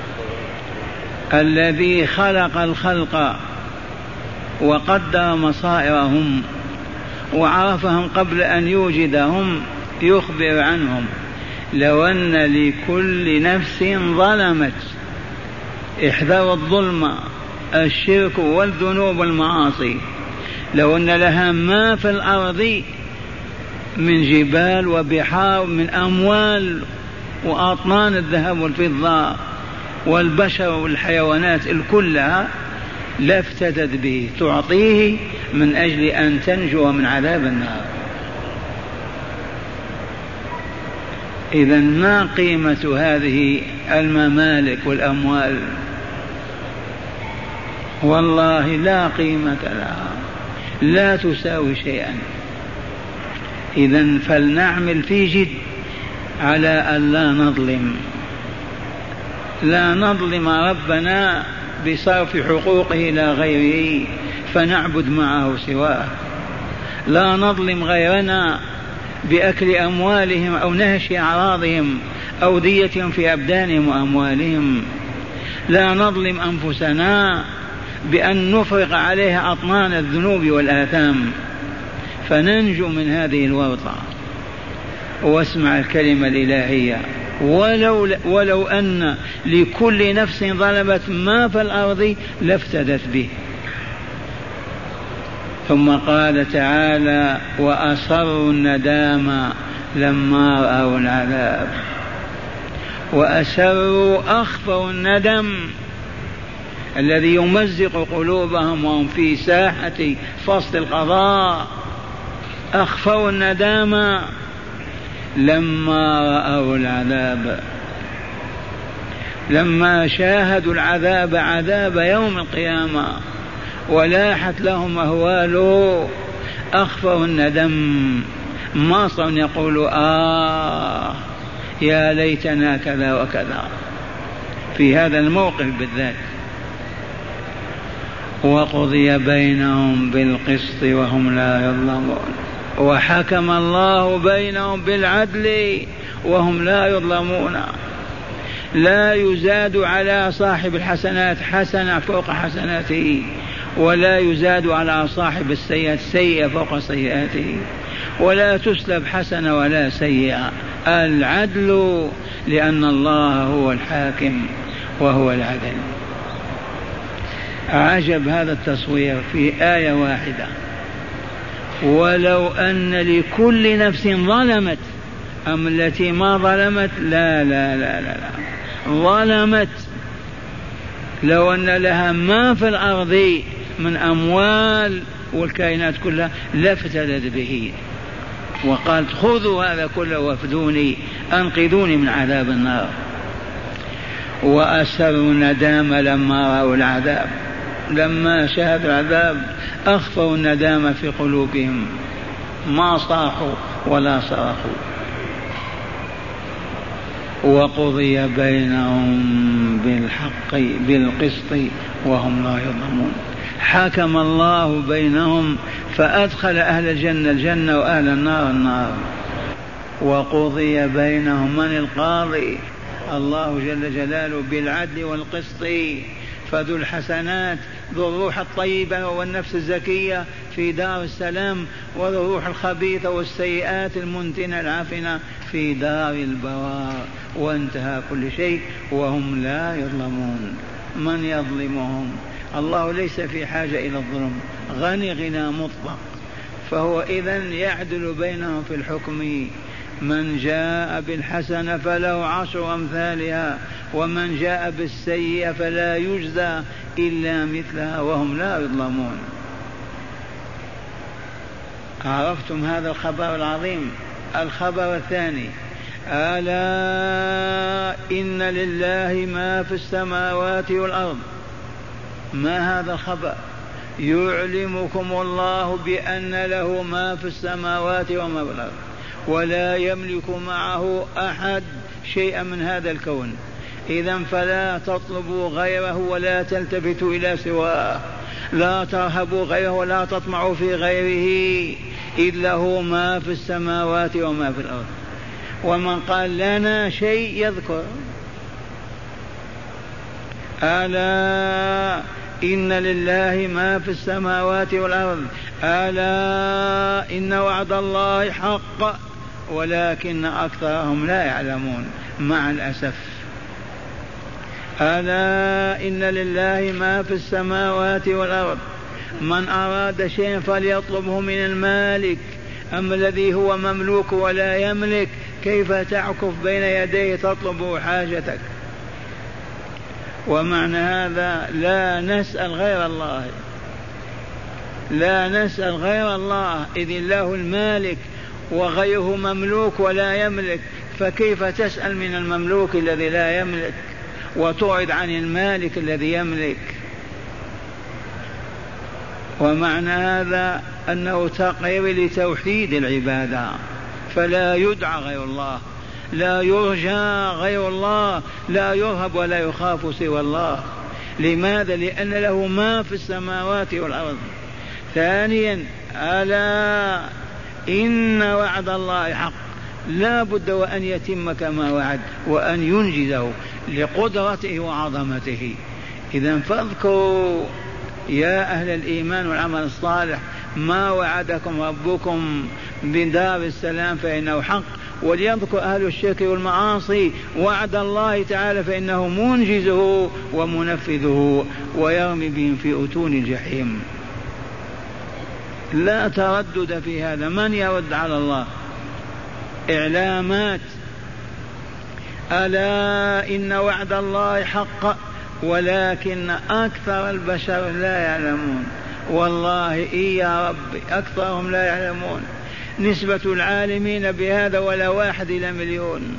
الذي خلق الخلق وقدر مصائرهم وعرفهم قبل أن يوجدهم يخبر عنهم: لو أن لكل نفس ظلمت، احذروا الظلم الشرك والذنوب والمعاصي، لو أن لها ما في الأرض من جبال وبحار، من أموال وأطنان الذهب والفضة والبشر والحيوانات الكلها، لافتدت به، تعطيه من أجل أن تنجو من عذاب النار. إذن ما قيمة هذه الممالك والأموال؟ والله لا قيمة لها، لا تساوي شيئا. إذن فلنعمل في جد على أن لا نظلم، لا نظلم ربنا بصرف حقوقه إلى غيره فنعبد معه سواه، لا نظلم غيرنا بأكل أموالهم أو نهش أعراضهم أو ديتهم في أبدانهم وأموالهم، لا نظلم أنفسنا بأن نفرق عليها أطنان الذنوب والآثام فننجو من هذه الورطة. واسمع الكلمة الإلهية: ولو, ولو أن لكل نفس ظلمت ما في الأرض لافتدت به. ثم قال تعالى وأصروا الندامة لما رأوا العذاب. وأسروا أخفوا الندم الذي يمزق قلوبهم وهم في ساحة فصل القضاء، أخفوا الندامة لما رأوا العذاب، لما شاهدوا العذاب عذاب يوم القيامة ولاحت لهم أهواله أخفوا الندم، ما صن يقولوا آه يا ليتنا كذا وكذا في هذا الموقف بالذات. وقضي بينهم بالقسط وهم لا يظلمون، وحكم الله بينهم بالعدل وهم لا يظلمون. لا يزاد على صاحب الحسنات حسنة فوق حسناته، ولا يزاد على صاحب السيئات سيئة فوق سيئاته، ولا تسلب حسنة ولا سيئة. العدل لأن الله هو الحاكم وهو العدل. عجب هذا التصوير في آية واحدة. ولو أن لكل نفس ظلمت، أم التي ما ظلمت؟ لا لا لا لا, لا. ظلمت. لو أن لها ما في الأرض من أموال والكائنات كلها لافتدت به وقالت خذوا هذا كله وافدوني أنقذوني من عذاب النار. وأسروا الندامة لما رأوا العذاب، لما شاهدوا العذاب أخفوا الندامة في قلوبهم، ما صاحوا ولا صرخوا. وقضي بينهم بالحق بالقسط وهم لا يظلمون. حكم الله بينهم فأدخل أهل الجنة الجنة وأهل النار النار. وقضي بينهم، من القاضي؟ الله جل جلاله بالعدل والقسط. فذو الحسنات ذو الروح الطيبة والنفس الزكية في دار السلام، وذو الروح الخبيثة والسيئات المنتنة العافنة في دار البوار. وانتهى كل شيء وهم لا يظلمون. من يظلمهم؟ الله ليس في حاجة إلى الظلم، غني غنى مطلق، فهو إذن يعدل بينهم في الحكم. من جاء بالحسنة فله عشر أمثالها، ومن جاء بالسيئة فلا يجزى إلا مثلها وهم لا يظلمون. عرفتم هذا الخبر العظيم؟ الخبر الثاني: ألا إن لله ما في السماوات والأرض. ما هذا الخبر؟ يعلمكم الله بأن له ما في السماوات وما في الأرض، ولا يملك معه أحد شيئا من هذا الكون. إذن فلا تطلبوا غيره ولا تلتفتوا إلى سواه، لا ترهبوا غيره ولا تطمعوا في غيره، إذ له ما في السماوات وما في الأرض. ومن قال لنا شيء يذكر: ألا إن لله ما في السماوات والأرض، ألا إن وعد الله حق ولكن أكثرهم لا يعلمون. مع الأسف. ألا إن لله ما في السماوات والأرض. من أراد شيئا فليطلبه من المالك، أما الذي هو مملوك ولا يملك كيف تعكف بين يديه تطلب حاجتك؟ ومعنى هذا لا نسأل غير الله، لا نسأل غير الله، إذ الله المالك وغيره مملوك ولا يملك، فكيف تسأل من المملوك الذي لا يملك وتعرض عن المالك الذي يملك؟ ومعنى هذا أنه تقرير لتوحيد العبادة، فلا يدعى غير الله، لا يرجى غير الله، لا يرهب ولا يخاف سوى الله. لماذا؟ لأن له ما في السماوات والأرض. ثانيا: ألا إن وعد الله حق، لا بد وأن يتم كما وعد وأن ينجزه لقدرته وعظمته. إذن فاذكروا يا أهل الإيمان والعمل الصالح ما وعدكم ربكم بدار السلام فإنه حق، وليذكر أهل الشرك والمعاصي وعد الله تعالى فإنه منجزه ومنفذه ويرمي بهم في أتون الجحيم. لا تردد في هذا. من يرد على الله؟ إعلامات: ألا إن وعد الله حق ولكن أكثر البشر لا يعلمون. والله إي يا رب أكثرهم لا يعلمون. نسبة العالمين بهذا ولا واحد إلى مليون.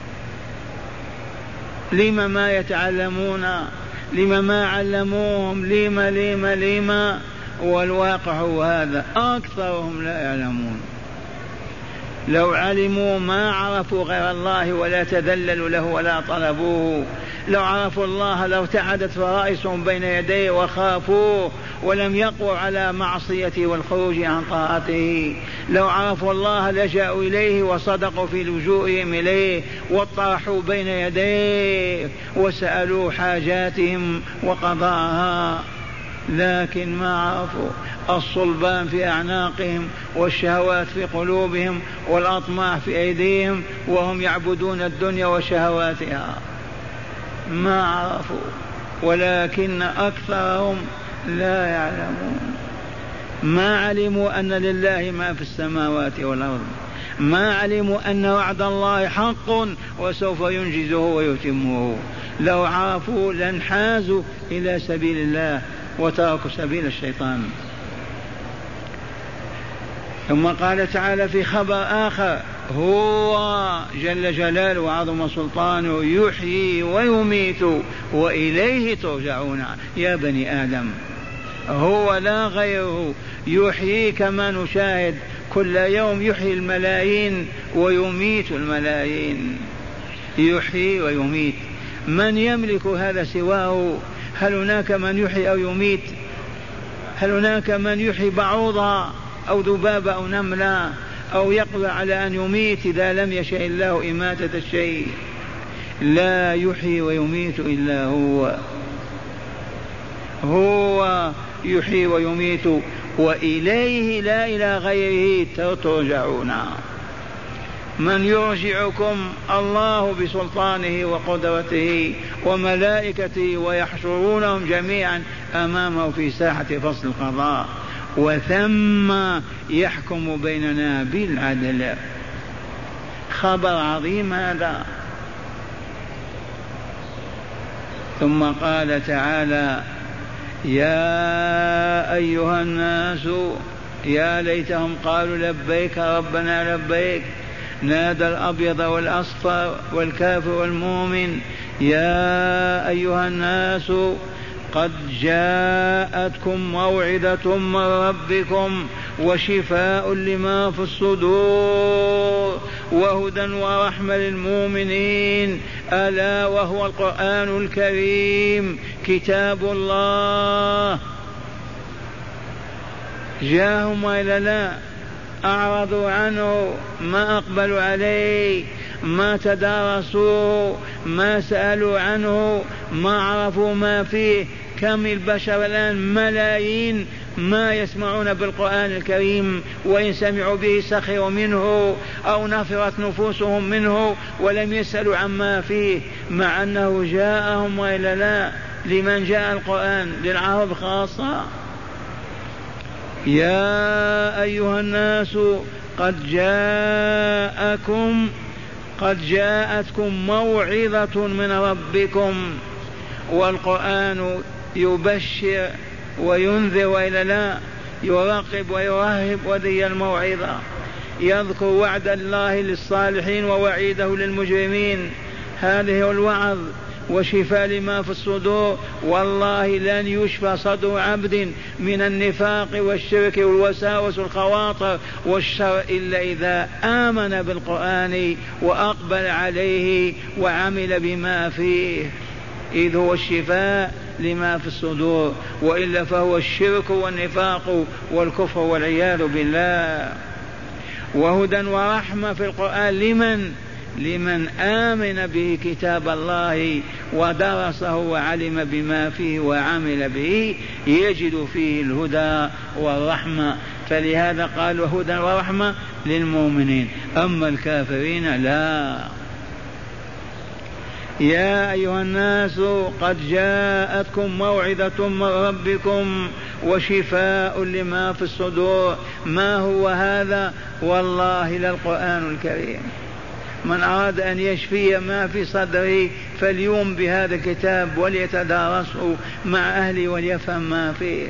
لما ما يتعلمون؟ لما ما علموهم؟ لما لما لما والواقع هو هذا، أكثرهم لا يعلمون. لو علموا ما عرفوا غير الله ولا تذللوا له ولا طلبوه. لو عرفوا الله لو ارتعدت فرائسهم بين يديه وخافوه ولم يقوا على معصيته والخروج عن طاعته. لو عرفوا الله لجأوا إليه وصدقوا في لجوئهم إليه واطرحوا بين يديه وسألوا حاجاتهم وقضاها، لكن ما عرفوا. الصلبان في أعناقهم والشهوات في قلوبهم والأطماع في أيديهم وهم يعبدون الدنيا وشهواتها، ما عرفوا. ولكن أكثرهم لا يعلمون. ما علموا أن لله ما في السماوات والأرض، ما علموا أن وعد الله حق وسوف ينجزه ويتمه. لو عرفوا لانحازوا إلى سبيل الله وتركوا سبيل الشيطان. ثم قال تعالى في خبر آخر: هو جل جلاله وعظم سلطانه يحيي ويميت وإليه ترجعون. يا بني آدم، هو لا غيره يحيي كما نشاهد كل يوم، يحيي الملايين ويميت الملايين، يحيي ويميت. من يملك هذا سواه؟ هل هناك من يحيي أو يميت؟ هل هناك من يحيي بعوضة أو ذبابة أو نملة أو يقدر على أن يميت إذا لم يشاء الله إماتة الشيء؟ لا يحيي ويميت إلا هو. هو يحيي ويميت وإليه لا إلى غيره ترجعون. من يرجعكم؟ الله بسلطانه وقدرته وملائكته، ويحشرونهم جميعا أمامه في ساحة فصل القضاء، وثم يحكم بيننا بالعدل. خبر عظيم هذا. ثم قال تعالى: يا أيها الناس، يا ليتهم قالوا لبيك ربنا لبيك. نادى الأبيض والأصفر والكافر والمؤمن: يا أيها الناس قد جاءتكم موعظة من ربكم وشفاء لما في الصدور وهدى ورحمة للمؤمنين، ألا وهو القرآن الكريم كتاب الله. جاءهم وإلا لا؟ أعرضوا عنه، ما أقبلوا عليه، ما تدارسوا، ما سألوا عنه، ما عرفوا ما فيه. كم البشر الآن؟ ملايين ما يسمعون بالقرآن الكريم، وإن سمعوا به سخروا منه أو نفرت نفوسهم منه ولم يسألوا عما فيه، مع أنه جاءهم وإلا لا؟ لمن جاء القرآن؟ للعرب خاصة. يا أيها الناس قد جاءكم قد جاءتكم موعظة من ربكم. والقرآن يبشر وينذر وإلا لا؟ يرقب ويرهب، وذي الموعظة. يذكر وعد الله للصالحين ووعيده للمجرمين، هذه هو الوعظ. وشفاء لما في الصدور، والله لن يشفى صدر عبد من النفاق والشرك والوساوس والخواطر والشر إلا إذا آمن بالقرآن وأقبل عليه وعمل بما فيه، إذ هو الشفاء لما في الصدور، وإلا فهو الشرك والنفاق والكفر والعياذ بالله. وهدى ورحمة في القرآن لمن؟ لمن آمن به كتاب الله ودرسه وعلم بما فيه وعمل به، يجد فيه الهدى والرحمة. فلهذا قالوا هدى ورحمة للمؤمنين، أما الكافرين لا. يا أيها الناس قد جاءتكم موعظة من ربكم وشفاء لما في الصدور. ما هو هذا؟ والله للقرآن الكريم. من أراد أن يشفي ما في صدره فاليوم بهذا الكتاب وليتدارسه مع أهله وليفهم ما فيه.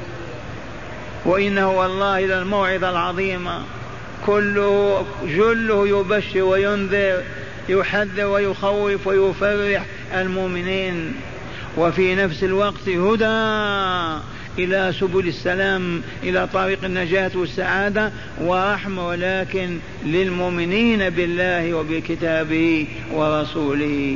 وإنه والله للموعظة العظيمة، كله جله يبشر وينذر، يحذر ويخوف ويفرح المؤمنين، وفي نفس الوقت هدى إلى سبل السلام، إلى طريق النجاة والسعادة ورحمة، ولكن للمؤمنين بالله وبكتابه ورسوله.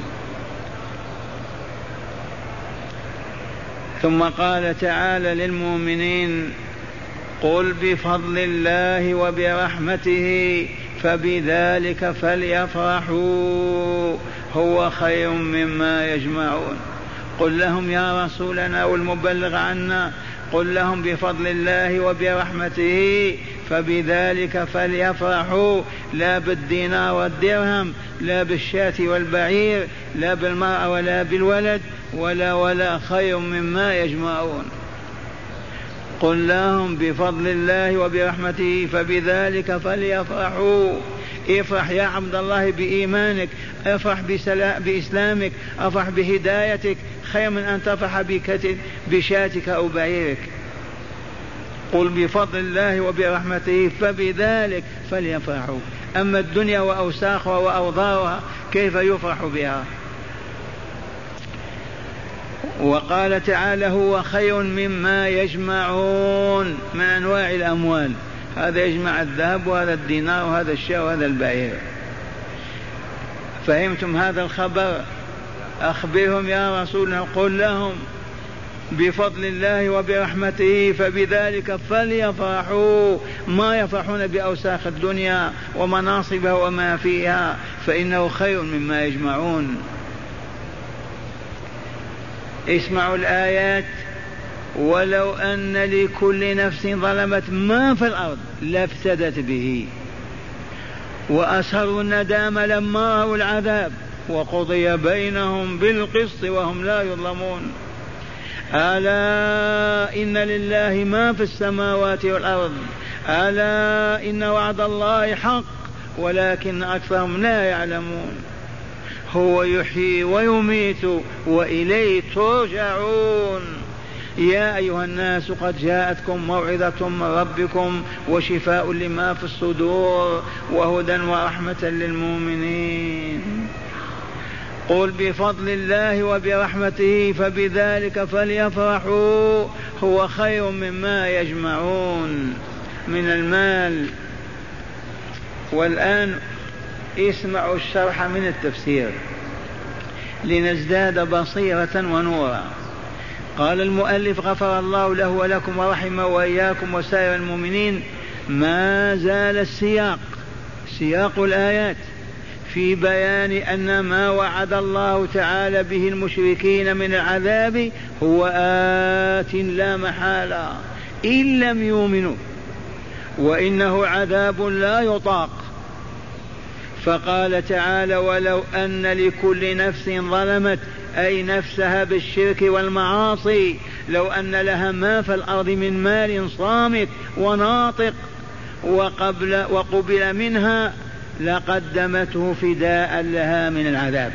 ثم قال تعالى للمؤمنين: قل بفضل الله وبرحمته فبذلك فليفرحوا هو خير مما يجمعون. قل لهم يا رسولنا والمبلغ عنا، قل لهم بفضل الله وبرحمته فبذلك فليفرحوا، لا بالدينار والدرهم، لا بالشاة والبعير، لا بالمرأة ولا بالولد، ولا ولا خير مما يجمعون. قل لهم بفضل الله وبرحمته فبذلك فليفرحوا. افرح يا عبد الله بإيمانك، افرح بإسلامك، افرح بهدايتك، خير من أن تفرح بشاتك أو بعيرك. قل بفضل الله وبرحمته فبذلك فليفرحوا. أما الدنيا وأوساخها وأوضارها كيف يفرح بها؟ وقال تعالى: هو خير مما يجمعون من أنواع الأموال. هذا يجمع الذهب وهذا الدينار وهذا الشاة وهذا البعير. فهمتم هذا الخبر؟ أخبرهم يا رسول الله، قل لهم بفضل الله وبرحمته فبذلك فليفرحوا. ما يفرحون بأوساخ الدنيا ومناصبها وما فيها، فإنه خير مما يجمعون. اسمعوا الآيات: ولو أن لكل نفس ظلمت ما في الأرض لافتدت به وأسروا الندام لما رأوا العذاب وقضي بينهم بالقسط وهم لا يظلمون. ألا إن لله ما في السماوات والأرض، ألا إن وعد الله حق ولكن أكثرهم لا يعلمون. هو يحيي ويميت وإليه ترجعون. يا أيها الناس قد جاءتكم موعظة من ربكم وشفاء لما في الصدور وهدى ورحمة للمؤمنين. قل بفضل الله وبرحمته فبذلك فليفرحوا هو خير مما يجمعون من المال. والآن اسمعوا الشرح من التفسير لنزداد بصيرة ونورا. قال المؤلف غفر الله له ولكم ورحمه وإياكم وسائر المؤمنين: ما زال السياق سياق الآيات في بيان أن ما وعد الله تعالى به المشركين من العذاب هو آت لا محالة إن لم يؤمنوا، وإنه عذاب لا يطاق. فقال تعالى: ولو أن لكل نفس ظلمت، أي نفسها بالشرك والمعاصي، لو أن لها ما في الأرض من مال صامت وناطق وقبل وقبل منها لقدمته فداء لها من العذاب،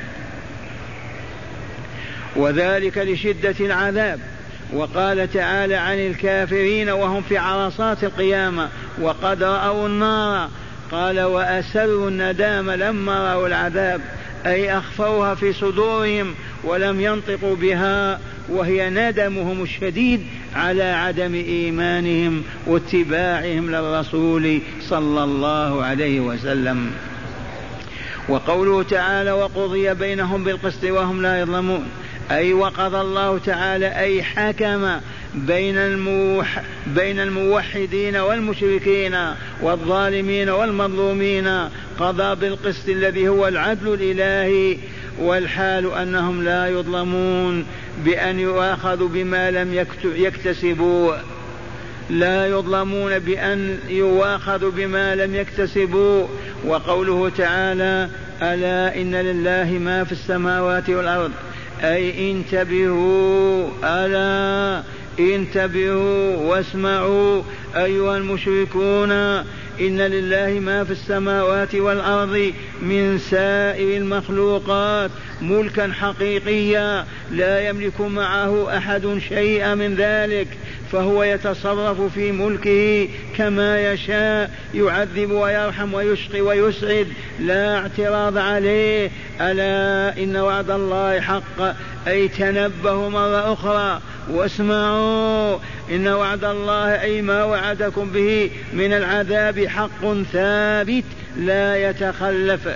وذلك لشدة العذاب. وقال تعالى عن الكافرين وهم في عرصات القيامة وقد رأوا النار، قال: وأسروا الندام لما رأوا العذاب، أي أخفوها في صدورهم ولم ينطقوا بها، وهي ندمهم الشديد على عدم إيمانهم واتباعهم للرسول صلى الله عليه وسلم. وقوله تعالى: وقضي بينهم بالقسط وهم لا يظلمون، أي وقضى الله تعالى أي حكم بين الموح بين الموحدين والمشركين والظالمين والمظلومين، قضى بالقسط الذي هو العدل الإلهي، والحال أنهم لا يظلمون بأن يؤاخذوا بما لم يكتسبوا، لا يظلمون بأن يؤاخذوا بما لم يكتسبوا. وقوله تعالى: ألا إن لله ما في السماوات والأرض، أي انتبهوا، ألا انتبهوا واسمعوا أيها المشركون، إن لله ما في السماوات والأرض من سائر المخلوقات ملكا حقيقيا لا يملك معه أحد شيئا من ذلك، فهو يتصرف في ملكه كما يشاء، يعذب ويرحم ويشقي ويسعد، لا اعتراض عليه. ألا إن وعد الله حق، أي تنبهوا مرة أخرى واسمعوا، إن وعد الله أي ما وعدكم به من العذاب حق ثابت لا يتخلف.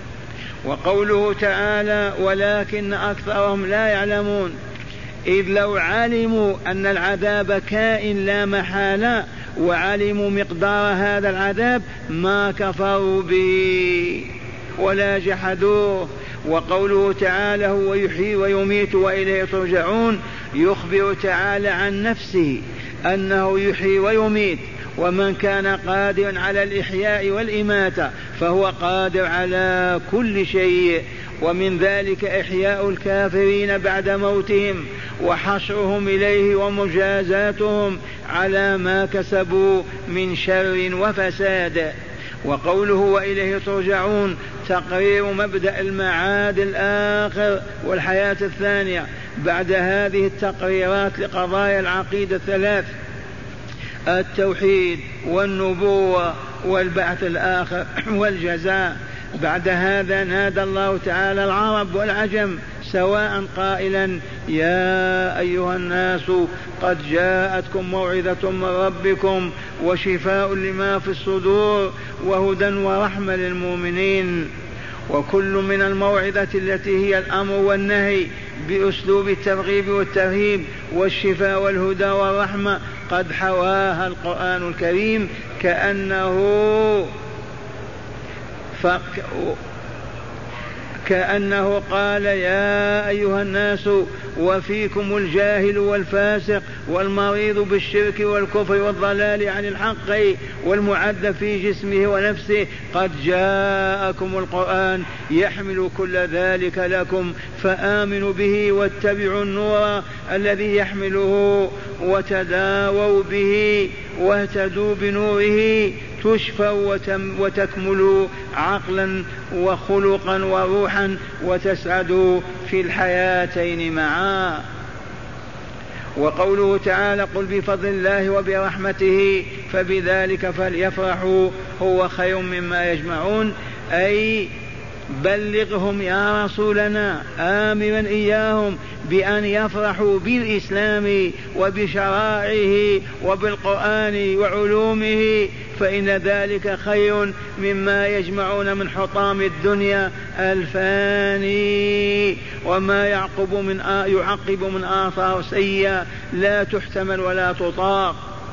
وقوله تعالى ولكن أكثرهم لا يعلمون، إذ لو علموا أن العذاب كائن لا محالة وعلموا مقدار هذا العذاب ما كفروا به ولا جحدوه. وقوله تعالى هو يحيي ويميت وإليه ترجعون، يخبر تعالى عن نفسه أنه يحيي ويميت، ومن كان قادرا على الإحياء والإماتة فهو قادر على كل شيء، ومن ذلك إحياء الكافرين بعد موتهم وحشرهم إليه ومجازاتهم على ما كسبوا من شر وفساد. وقوله وإليه ترجعون تقرير مبدأ المعاد الآخر والحياة الثانية بعد هذه التقريرات لقضايا العقيدة الثلاث: التوحيد والنبوة والبعث الآخر والجزاء. بعد هذا نادى الله تعالى العرب والعجم سواء قائلا يا أيها الناس قد جاءتكم موعظة من ربكم وشفاء لما في الصدور وهدى ورحمة للمؤمنين. وكل من الموعظة التي هي الأمر والنهي بأسلوب الترغيب والترهيب والشفاء والهدى والرحمة قد حواها القرآن الكريم، كأنه فك كأنه قال يا أيها الناس وفيكم الجاهل والفاسق والمريض بالشرك والكفر والضلال عن الحق والمعذب في جسمه ونفسه، قد جاءكم القرآن يحمل كل ذلك لكم فآمنوا به واتبعوا النور الذي يحمله وتداووا به واهتدوا بنوره تشفوا وتكملوا عقلا وخلقا وروحا وتسعدوا في الحياتين معا. وقوله تعالى قل بفضل الله وبرحمته فبذلك فليفرحوا هو خير مما يجمعون، أي بلغهم يا رسولنا آمرا إياهم بأن يفرحوا بالإسلام وبشرائعه وبالقرآن وعلومه، فإن ذلك خير مما يجمعون من حطام الدنيا الفاني وما يعقب من يعقب من آثار سيئة لا تحتمل ولا تطاق.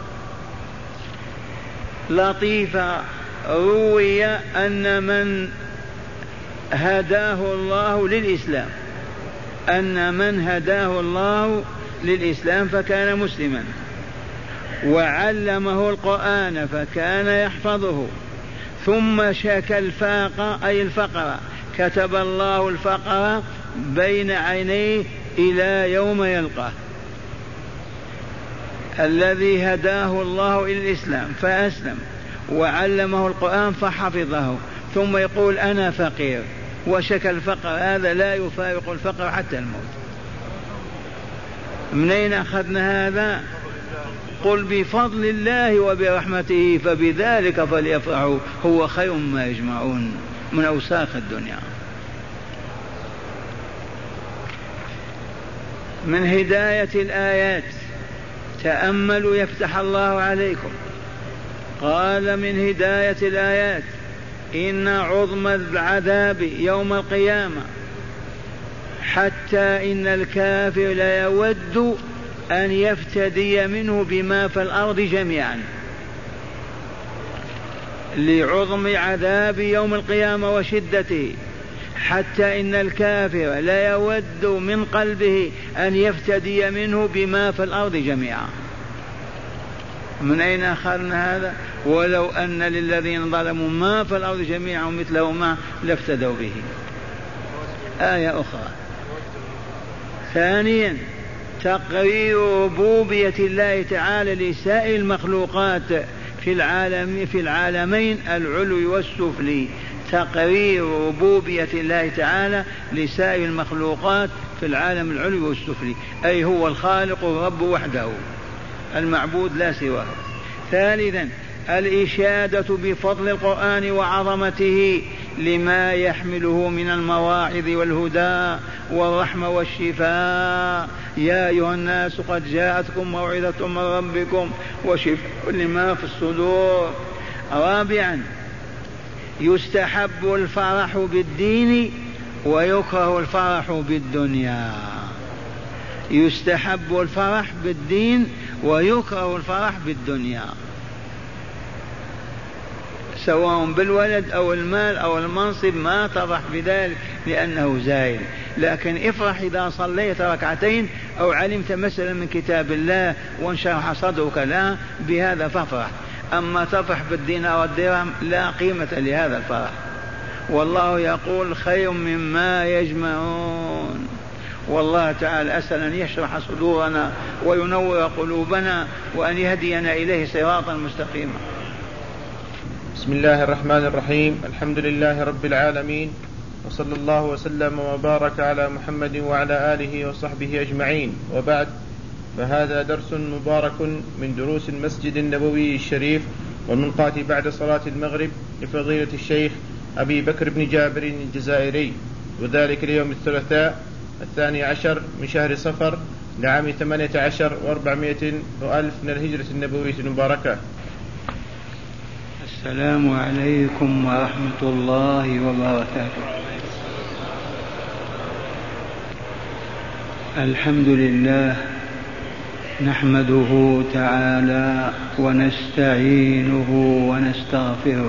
لطيفة روي أن من هداه الله للإسلام أن من هداه الله للإسلام فكان مسلما وعلمه القرآن فكان يحفظه، ثم شكى الفاقة أي الفقر، كتب الله الفقر بين عينيه إلى يوم يلقاه. الذي هداه الله إلى الإسلام فأسلم وعلمه القرآن فحفظه، ثم يقول أنا فقير وشكى الفقر، هذا لا يفارق الفقر حتى الموت. من أين أخذنا هذا؟ قل بفضل الله وبرحمته فبذلك فليفرحوا هو خير ما يجمعون من أوساخ الدنيا. من هداية الآيات تأملوا يفتح الله عليكم. قال من هداية الآيات إن عظم العذاب يوم القيامة حتى إن الكافر لا يود أن يفتدي منه بما في الأرض جميعا، لعظم عذاب يوم القيامة وشدته، حتى إن الكافر لا يود من قلبه أن يفتدي منه بما في الأرض جميعا. من أين أخذنا هذا؟ ولو أن للذين ظلموا ما في الأرض جميعا مثله ما لافتدوا به. آية أخرى. ثانيا تقرير ربوبية الله تعالى لسائر المخلوقات في العالم في العالمين العلوي والسفلي. تقرير ربوبية الله تعالى لسائر المخلوقات في العالم العلوي والسفلي، أي هو الخالق الرب وحده المعبود لا سواه. ثالثا الإشادة بفضل القرآن وعظمته لما يحمله من المواعظ والهدى والرحمة والشفاء. يا أيها الناس قد جاءتكم موعظة من ربكم وشفاء لما في الصدور. رابعا يستحب الفرح بالدين ويكره الفرح بالدنيا. يستحب الفرح بالدين ويكره الفرح بالدنيا، سواء بالولد أو المال أو المنصب، ما تفرح بذلك لأنه زائل، لكن افرح إذا صليت ركعتين أو علمت مسألة من كتاب الله وانشرح صدرك لا بهذا فافرح. أما تفرح بالدينار والدرهم لا قيمة لهذا الفرح. والله يقول خير مما يجمعون. والله تعالى أسأل أن يشرح صدورنا وينور قلوبنا وأن يهدينا إليه صراطا مستقيما.
بسم الله الرحمن الرحيم. الحمد لله رب العالمين، وصلى الله وسلم وبارك على محمد وعلى آله وصحبه أجمعين، وبعد، فهذا درس مبارك من دروس المسجد النبوي الشريف والمنقاة بعد صلاة المغرب لفضيلة الشيخ أبي بكر بن جابر الجزائري، وذلك اليوم الثلاثاء الثاني عشر من شهر صفر لعام ثمانية عشر وأربعمائة وألف من الهجرة النبوية المباركة.
السلام عليكم ورحمة الله وبركاته. الحمد لله نحمده تعالى ونستعينه ونستغفره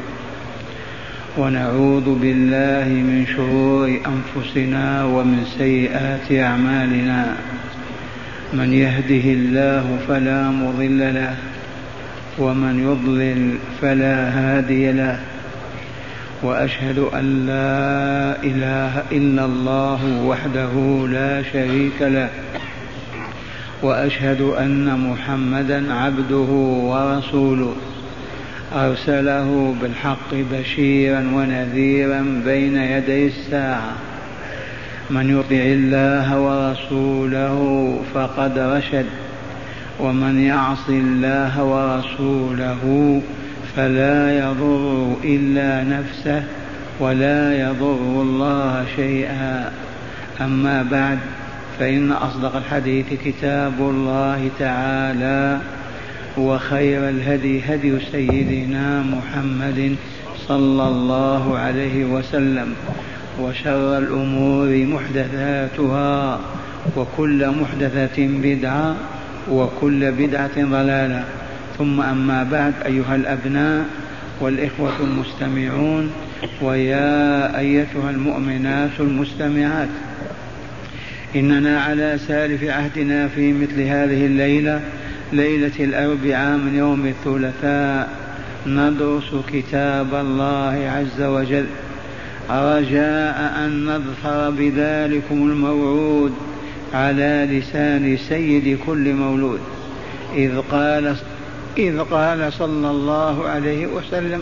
ونعوذ بالله من شرور أنفسنا ومن سيئات أعمالنا. من يهده الله فلا مضل له ومن يضلل فلا هادي له، وأشهد أن لا إله إلا الله وحده لا شريك له، وأشهد أن محمدا عبده ورسوله أرسله بالحق بشيرا ونذيرا بين يدي الساعة. من يطع الله ورسوله فقد رشد، ومن يعص الله ورسوله فلا يضر إلا نفسه ولا يضر الله شيئا. أما بعد، فإن أصدق الحديث كتاب الله تعالى، وخير الهدي هدي سيدنا محمد صلى الله عليه وسلم، وشر الأمور محدثاتها، وكل محدثة بدعة، وكل بدعة ضلالة. ثم أما بعد، أيها الأبناء والإخوة المستمعون، ويا أيتها المؤمنات المستمعات، إننا على سالف عهدنا في مثل هذه الليلة، ليلة الأربعاء من يوم الثلاثاء، ندرس كتاب الله عز وجل، رجاء أن نظفر بذلكم الموعود على لسان سيد كل مولود، إذ قال, إذ قال صلى الله عليه وسلم: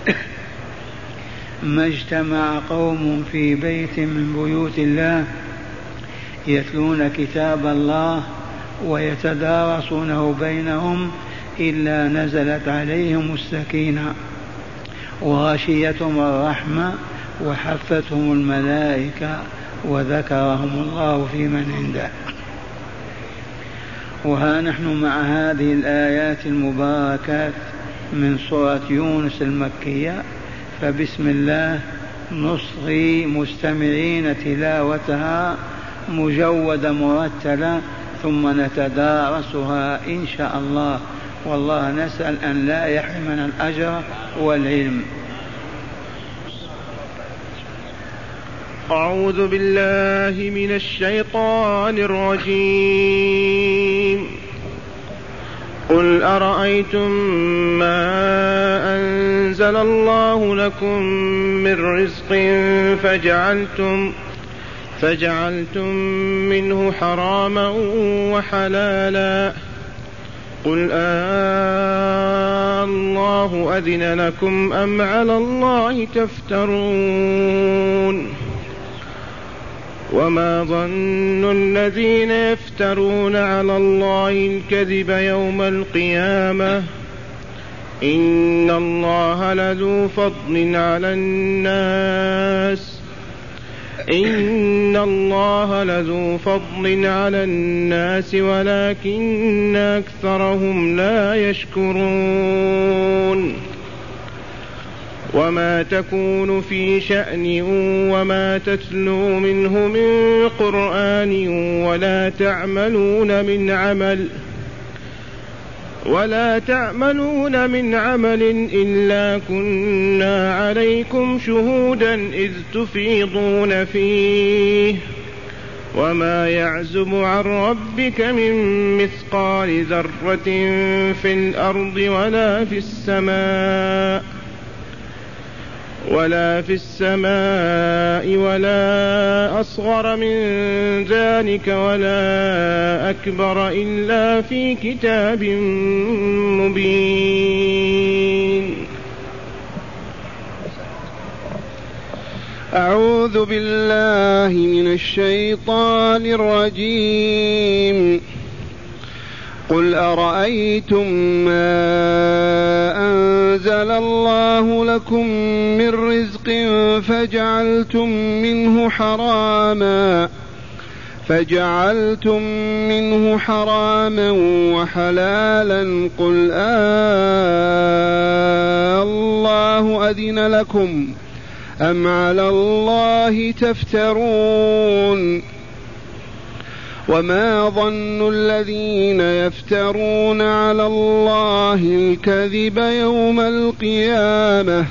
ما اجتمع قوم في بيت من بيوت الله يتلون كتاب الله ويتدارسونه بينهم إلا نزلت عليهم السكينة وغشيتهم الرحمة وحفتهم الملائكة وذكرهم الله في من عنده. وها نحن مع هذه الآيات المباركات من سورة يونس المكية، فبسم الله نصغي مستمعين تلاوتها مجودة مرتلة، ثم نتدارسها إن شاء الله، والله نسأل أن لا يحرمنا الأجر والعلم.
أعوذ بالله من الشيطان الرجيم. قل أرأيتم ما أنزل الله لكم من رزق فجعلتم فجعلتم منه حراما وحلالا قل آه الله أذن لكم أم على الله تفترون وما ظن الذين يفترون على الله الكذب يوم القيامة إن الله لذو فضل على الناس إن الله لذو فضل على الناس ولكن أكثرهم لا يشكرون وما تكون في شأن وما تتلو منه من قرآن ولا تعملون من عمل ولا تعملون من عمل إلا كنا عليكم شهودا إذ تفيضون فيه وما يعزب عن ربك من مثقال ذرة في الأرض ولا في السماء ولا في السماء ولا أصغر من ذلك ولا أكبر إلا في كتاب مبين.
أعوذ بالله من الشيطان الرجيم. قل أرأيتم ما أنزل الله لكم من رزق فجعلتم منه حراما فجعلتم منه حراما وحلالا قل آه الله أذن لكم أم على الله تفترون وما ظن الذين يفترون على الله الكذب يوم القيامة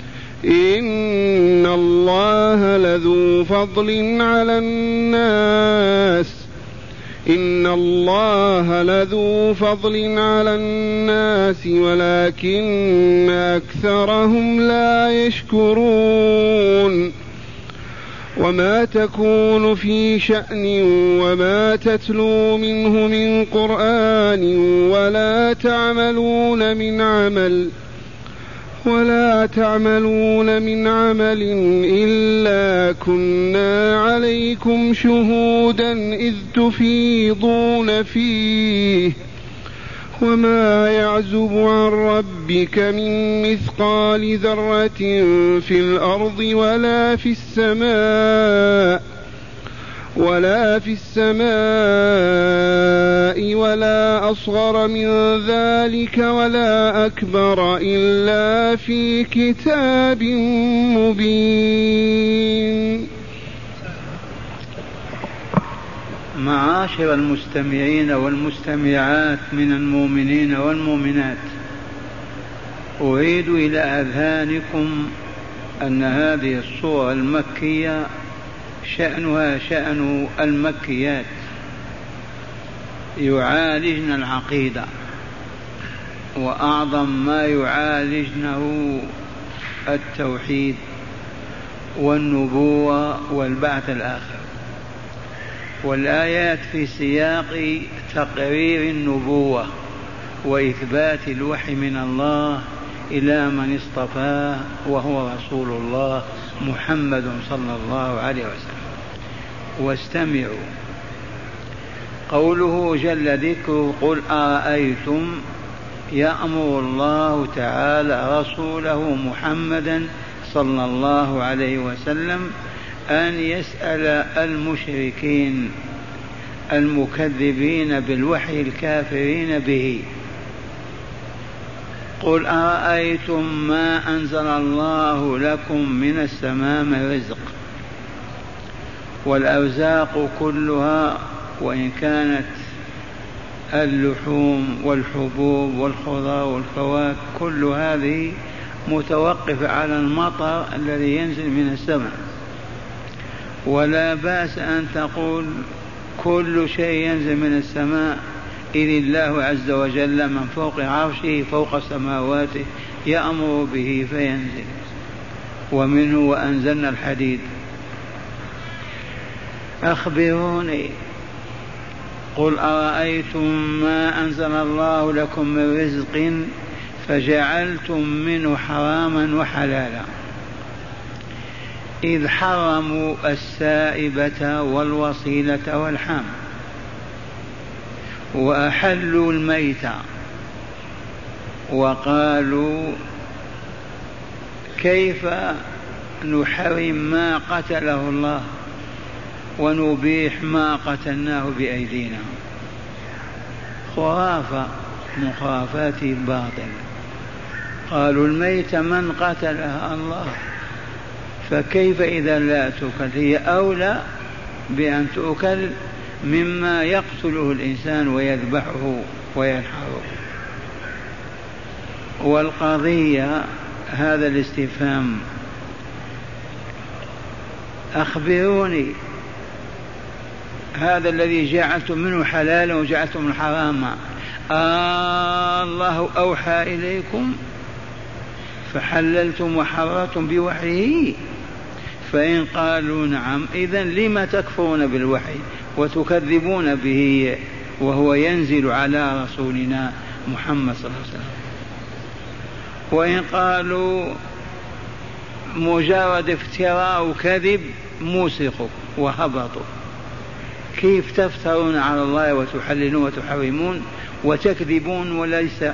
إن الله لذو فضل على الناس إن الله لذو فضل على الناس ولكن أكثرهم لا يشكرون وما تكون في شأن وما تتلو منه من قرآن ولا تعملون من عمل ولا تعملون من عمل إلا كنا عليكم شهودا إذ تفيضون فيه وما يعزب عن ربك من مثقال ذرة في الأرض ولا في السماء ولا في السماء ولا أصغر من ذلك ولا أكبر إلا في كتاب مبين.
معاشر المستمعين والمستمعات من المؤمنين والمؤمنات، أعيد إلى أذهانكم أن هذه السورة المكية شأنها شأن المكيات، يعالجن العقيدة، وأعظم ما يعالجنه التوحيد والنبوة والبعث الآخر، والآيات في سياق تقرير النبوة وإثبات الوحي من الله إلى من اصطفاه وهو رسول الله محمد صلى الله عليه وسلم. واستمعوا، قوله جل ذكره قل أرأيتم، يأمر الله تعالى رسوله محمدا صلى الله عليه وسلم أن يسأل المشركين المكذبين بالوحي الكافرين به، قل أرأيتم ما أنزل الله لكم من السماء من رزق، والأرزاق كلها وإن كانت اللحوم والحبوب والخضار والفواكه كل هذه متوقفة على المطر الذي ينزل من السماء، ولا بأس أن تقول كل شيء ينزل من السماء إذ الله عز وجل من فوق عرشه فوق سماواته يأمر به فينزل، ومنه وأنزلنا الحديد. أخبروني قل أرأيتم ما أنزل الله لكم من رزق فجعلتم منه حراما وحلالا إذ حرموا السائبة والوصيلة والحام وأحلوا الميت وقالوا كيف نحرم ما قتله الله ونبيح ما قتلناه بأيدينا. خرافة مخافات باطل. قالوا الميت من قتلها الله، فكيف إذا لا تؤكل؟ هي أولى بأن تؤكل مما يقتله الإنسان ويذبحه وينحره. والقضية هذا الاستفهام أخبروني هذا الذي جعلتم منه حلالا وجعلتم منه حراما آه الله أوحى إليكم فحللتم وحررتم بوحيه؟ فإن قالوا نعم إذن لم تكفرون بالوحي وتكذبون به وهو ينزل على رسولنا محمد صلى الله عليه وسلم؟ وإن قالوا مجرد افتراء وكذب موسخوا وهبطوا. كيف تفترون على الله وتحللون وتحرمون وتكذبون وليس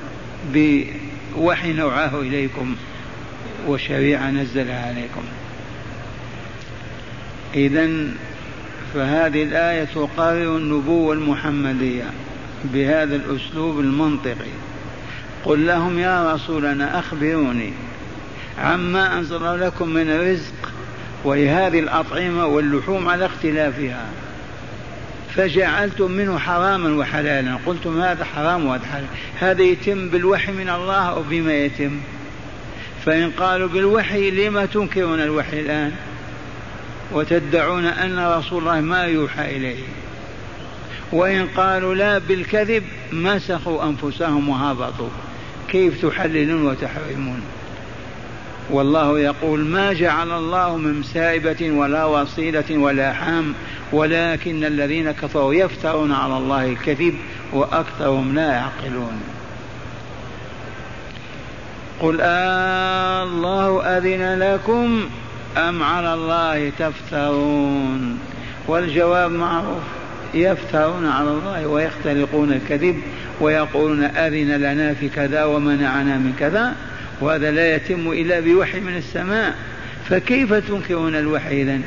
بوحي نوعاه إليكم وشريعة نزلها عليكم؟ إذن فهذه الآية تقرر النبوة المحمدية بهذا الأسلوب المنطقي. قل لهم يا رسولنا أخبروني عما أنزل لكم من رزق ولهذه الأطعمة واللحوم على اختلافها فجعلتم منه حراما وحلالا، قلتم هذا حرام وهذا حلال، هذا يتم بالوحي من الله أو بما يتم؟ فإن قالوا بالوحي لما تنكرون الوحي الآن وتدعون أن رسول الله ما يوحى إليه؟ وإن قالوا لا بالكذب مسخوا أنفسهم وهبطوا. كيف تحللون وتحرمون؟ والله يقول ما جعل الله من سائبة ولا وصيلة ولا حام ولكن الذين كفروا يفترون على الله الكذب وأكثرهم لا يعقلون. قل آه الله أذن لكم أم على الله تفترون؟ والجواب معروف، يفترون على الله ويختلقون الكذب ويقولون أذن لنا في كذا ومنعنا من كذا، وهذا لا يتم إلا بوحي من السماء، فكيف تنكرون الوحي إذن؟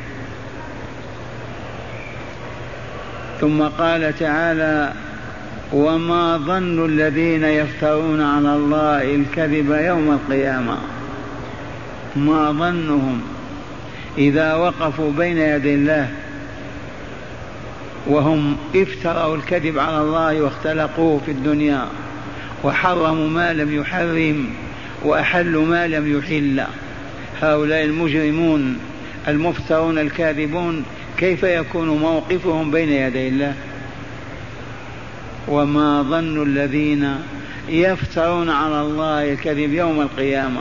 ثم قال تعالى وما ظن الذين يفترون على الله الكذب يوم القيامة. ما ظنهم إذا وقفوا بين يدي الله وهم افتروا الكذب على الله واختلقوه في الدنيا وحرموا ما لم يحرم وأحلوا ما لم يحل، هؤلاء المجرمون المفترون الكاذبون كيف يكون موقفهم بين يدي الله؟ وما ظن الذين يفترون على الله الكذب يوم القيامة،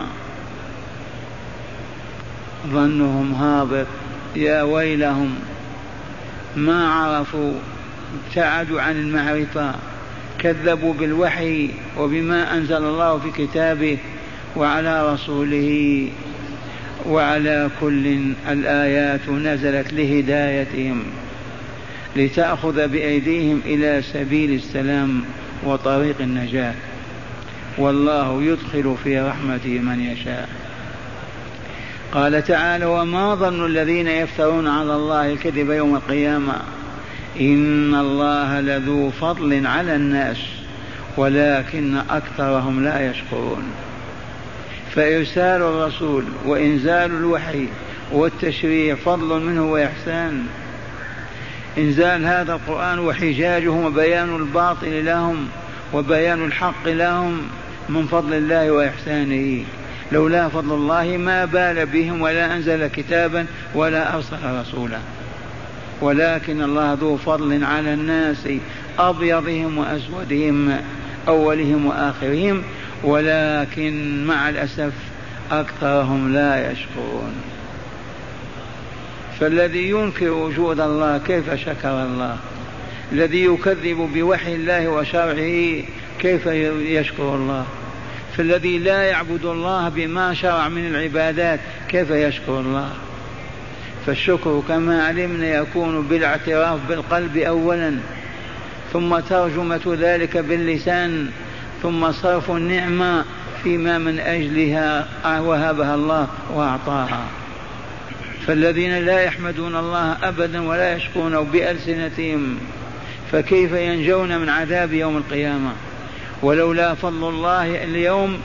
ظنهم هابط، يا ويلهم ما عرفوا، ابتعدوا عن المعرفة، كذبوا بالوحي وبما أنزل الله في كتابه وعلى رسوله، وعلى كل الآيات نزلت لهدايتهم لتأخذ بأيديهم إلى سبيل السلام وطريق النجاة، والله يدخل في رحمته من يشاء. قال تعالى وما ظن الذين يفترون على الله الكذب يوم القيامة إن الله لذو فضل على الناس ولكن أكثرهم لا يشكرون. فإرسال الرسول وإنزال الوحي والتشريع فضل منه وإحسان. إنزال هذا القرآن وحجاجهم وبيان الباطل لهم وبيان الحق لهم من فضل الله وإحسانه، لولا فضل الله ما بال بهم ولا أنزل كتابا ولا أرسل رسولا، ولكن الله ذو فضل على الناس أبيضهم وأسودهم أولهم وآخرهم، ولكن مع الأسف أكثرهم لا يشكرون. فالذي ينكر وجود الله كيف شكر الله؟ الذي يكذب بوحي الله وشرعه كيف يشكر الله؟ فالذي لا يعبد الله بما شرع من العبادات كيف يشكر الله؟ فالشكر كما علمنا يكون بالاعتراف بالقلب أولا، ثم ترجمة ذلك باللسان، ثم صرف النعمة فيما من أجلها وهبها الله وأعطاها. فالذين لا يحمدون الله أبدا ولا يشكرونه بألسنتهم فكيف ينجون من عذاب يوم القيامة؟ ولولا فضل الله اليوم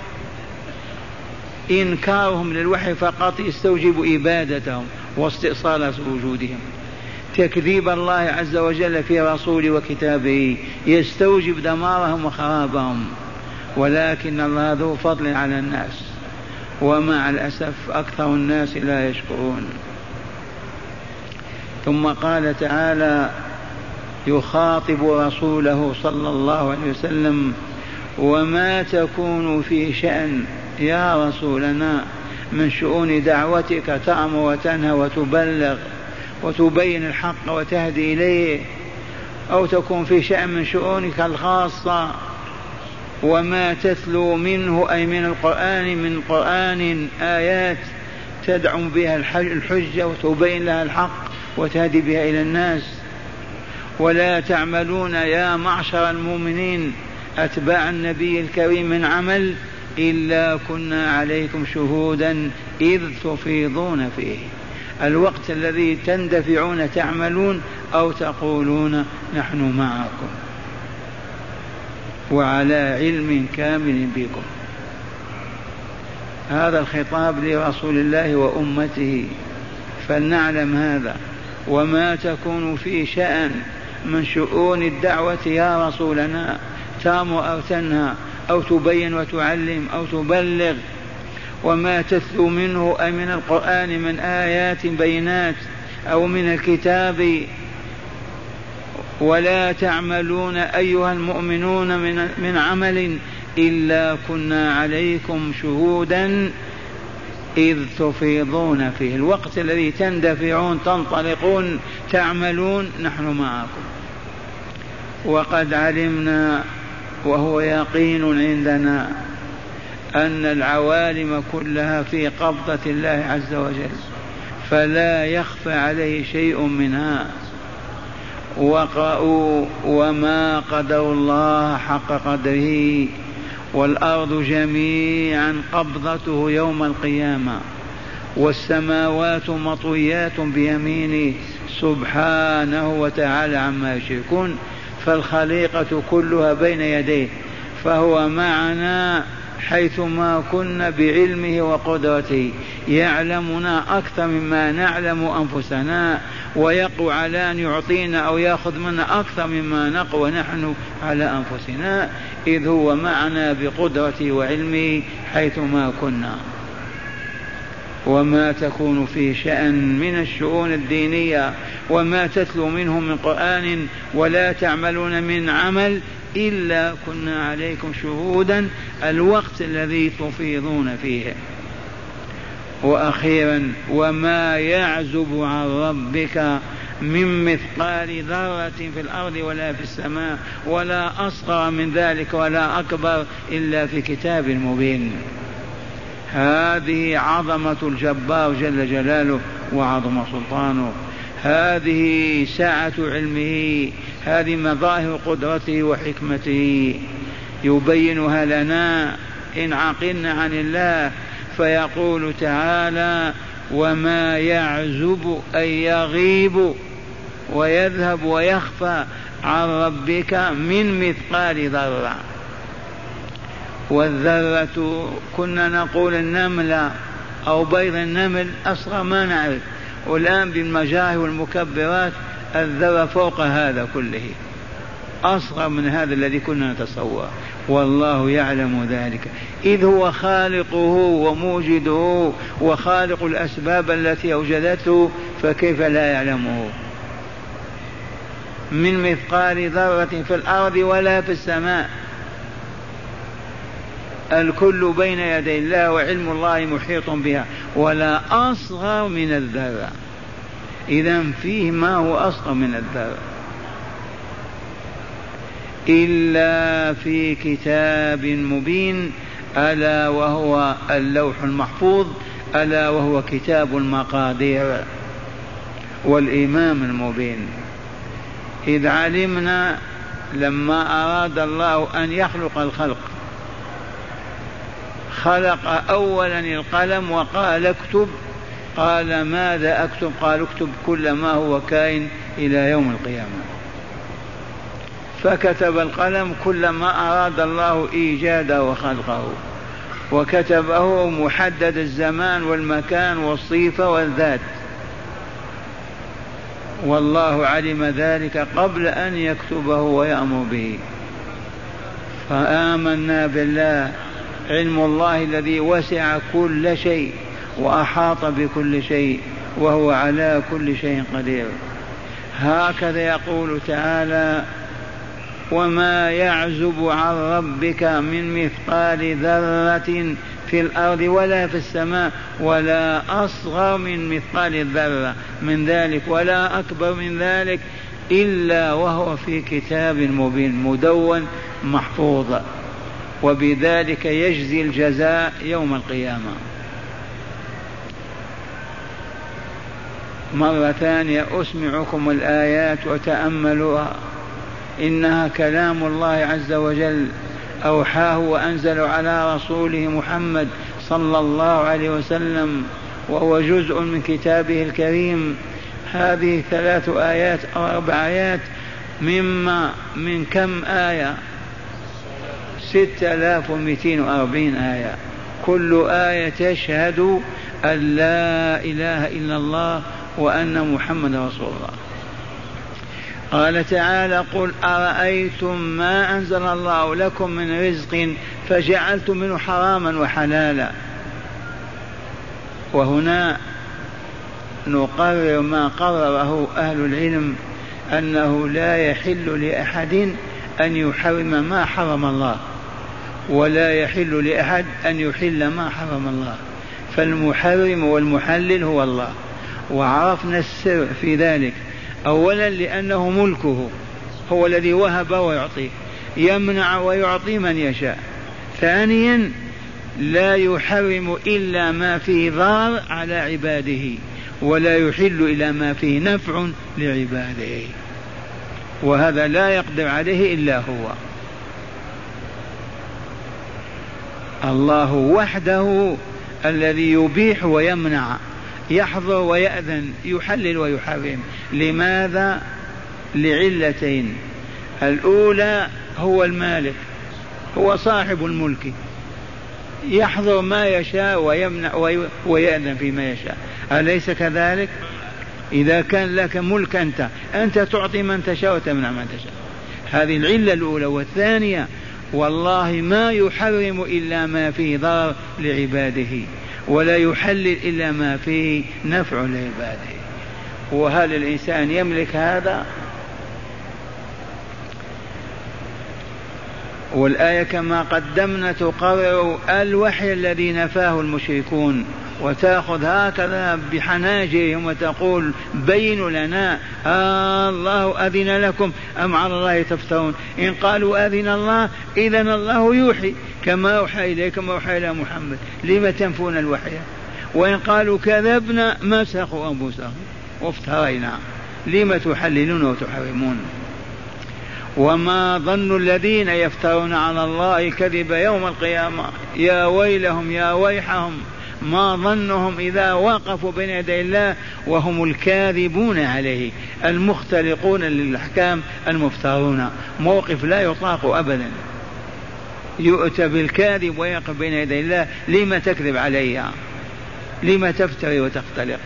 إنكارهم للوحي فقط يستوجب إبادتهم واستئصال وجودهم. تكذيب الله عز وجل في رسوله وكتابه يستوجب دمارهم وخرابهم، ولكن الله ذو فضل على الناس، ومع الأسف أكثر الناس لا يشكرون. ثم قال تعالى يخاطب رسوله صلى الله عليه وسلم: وما تكون في شأن يا رسولنا من شؤون دعوتك تأمر وتنهى وتبلغ وتبين الحق وتهدي إليه، أو تكون في شأن من شؤونك الخاصة. وما تتلو منه أي من القرآن من قرآن آيات تدعو بها الحجة وتبين لها الحق وتهدي بها إلى الناس. ولا تعملون يا معشر المؤمنين أتباع النبي الكريم من عمل إلا كنا عليكم شهودا إذ تفيضون فيه، الوقت الذي تندفعون تعملون أو تقولون نحن معكم، وعلى علم كامل بكم. هذا الخطاب لرسول الله وأمته، فلنعلم هذا. وما تكون في شأن من شؤون الدعوة يا رسولنا تأمر أو تنهى أو تبين وتعلم أو تبلغ. وما تتلو منه أي من القرآن من آيات بينات أو من الكتاب. ولا تعملون أيها المؤمنون من, من عمل إلا كنا عليكم شهودا إذ تفيضون فيه، الوقت الذي تندفعون تنطلقون تعملون نحن معكم. وقد علمنا وهو يقين عندنا أن العوالم كلها في قبضة الله عز وجل، فلا يخفى عليه شيء منها. وقرأوا وما قدروا الله حق قدره والأرض جميعا قبضته يوم القيامة والسماوات مطويات بيمينه سبحانه وتعالى عما يشركون. فالخليقة كلها بين يديه، فهو معنا حيثما كنا بعلمه وقدرته، يعلمنا أكثر مما نعلم أنفسنا، ويقوى على أن يعطينا أو يأخذ منا أكثر مما نقوى نحن على أنفسنا، إذ هو معنا بقدرته وعلمه حيثما كنا. وما تكون في شأن من الشؤون الدينية وما تتلو منه من قرآن ولا تعملون من عمل إلا كنا عليكم شهودا، الوقت الذي تفيضون فيه. وأخيرا وما يعزب عن ربك من مثقال ذرة في الأرض ولا في السماء ولا أصغر من ذلك ولا أكبر إلا في كتاب مبين. هذه عظمة الجبار جل جلاله وعظم سلطانه، هذه سعة علمه، هذه مظاهر قدرته وحكمته يبينها لنا إن عقلنا عن الله. فيقول تعالى وما يعزب أي يغيب ويذهب ويخفى عن ربك من مثقال ذرة. والذرة كنا نقول النملة أو بيض النمل أصغر ما نعرف، والآن بالمجاهر والمكبرات الذرة فوق هذا كله، أصغر من هذا الذي كنا نتصور، والله يعلم ذلك إذ هو خالقه وموجده وخالق الأسباب التي أوجدته، فكيف لا يعلمه؟ من مثقال ذرة في الأرض ولا في السماء، الكل بين يدي الله وعلم الله محيط بها، ولا أصغر من الذرة. إذا فيه ما هو أصغر من الذرة، إلا في كتاب مبين، ألا وهو اللوح المحفوظ، ألا وهو كتاب المقادير والإمام المبين. إذ علمنا لما أراد الله أن يخلق الخلق خلق أولا القلم وقال اكتب، قال ماذا أكتب؟ قال اكتب كل ما هو كائن إلى يوم القيامة. فكتب القلم كل ما أراد الله إيجاده وخلقه، وكتبه محدد الزمان والمكان والصفة والذات، والله علم ذلك قبل أن يكتبه ويأمر به. فآمنا بالله، علم الله الذي وسع كل شيء وأحاط بكل شيء وهو على كل شيء قدير. هكذا يقول تعالى: وما يعزب عن ربك من مثقال ذرة في الأرض ولا في السماء ولا أصغر من مثقال الذرة من ذلك ولا أكبر من ذلك إلا وهو في كتاب مبين مدون محفوظ، وبذلك يجزي الجزاء يوم القيامة. مرة ثانية أسمعكم الآيات وتأملوها، إنها كلام الله عز وجل أوحاه وأنزل على رسوله محمد صلى الله عليه وسلم، وهو جزء من كتابه الكريم. هذه ثلاث آيات أو أربع آيات مما من كم آية؟ ستة آلاف ومئتين وأربعين آية، كل آية تشهد أن لا إله إلا الله وأن محمد رسول الله. قال تعالى: قل أرأيتم ما أنزل الله لكم من رزق فجعلتم منه حراما وحلالا. وهنا نقرر ما قرره أهل العلم، أنه لا يحل لأحد أن يحرم ما حرم الله، ولا يحل لأحد أن يحل ما حرم الله، فالمحرم والمحلل هو الله. وعرفنا السر في ذلك، أولا لأنه ملكه، هو الذي وهب ويعطي، يمنع ويعطي من يشاء. ثانيا لا يحرم إلا ما فيه ضار على عباده، ولا يحل إلا ما فيه نفع لعباده، وهذا لا يقدر عليه إلا هو الله وحده، الذي يبيح ويمنع، يحظر ويأذن، يحلل ويحرم. لماذا؟ لعلتين: الأولى هو المالك، هو صاحب الملك، يحظر ما يشاء ويمنع ويأذن فيما يشاء، أليس كذلك؟ إذا كان لك ملك أنت أنت تعطي من تشاء وتمنع من تشاء، هذه العلة الأولى. والثانية: والله ما يحرم إلا ما فيه ضرر لعباده، ولا يحلل إلا ما فيه نفع لعباده. وهل الإنسان يملك هذا؟ والآية كما قدمنا تقرر الوحي الذي نفاه المشركون، وتأخذ هكذا بحناجرهم وتقول: بينوا لنا آه الله أذن لكم أم على الله تفترون؟ إن قالوا أذن الله إذن الله يوحي كما أوحى إليكم وأوحى إلى محمد، لم تنفون الوحي؟ وإن قالوا كذبنا مسخوا أنفسهم وافترينا، لم تحللون وتحرمون؟ وما ظن الذين يفترون على الله الكذب يوم القيامة، يا ويلهم يا ويحهم، ما ظنهم إذا وقفوا بين يدي الله وهم الكاذبون عليه المختلقون للأحكام المفترون، موقف لا يطاق أبدا. يؤتى بالكاذب ويقف بين يدي الله: لما تكذب عليها؟ لما تفتري وتختلق؟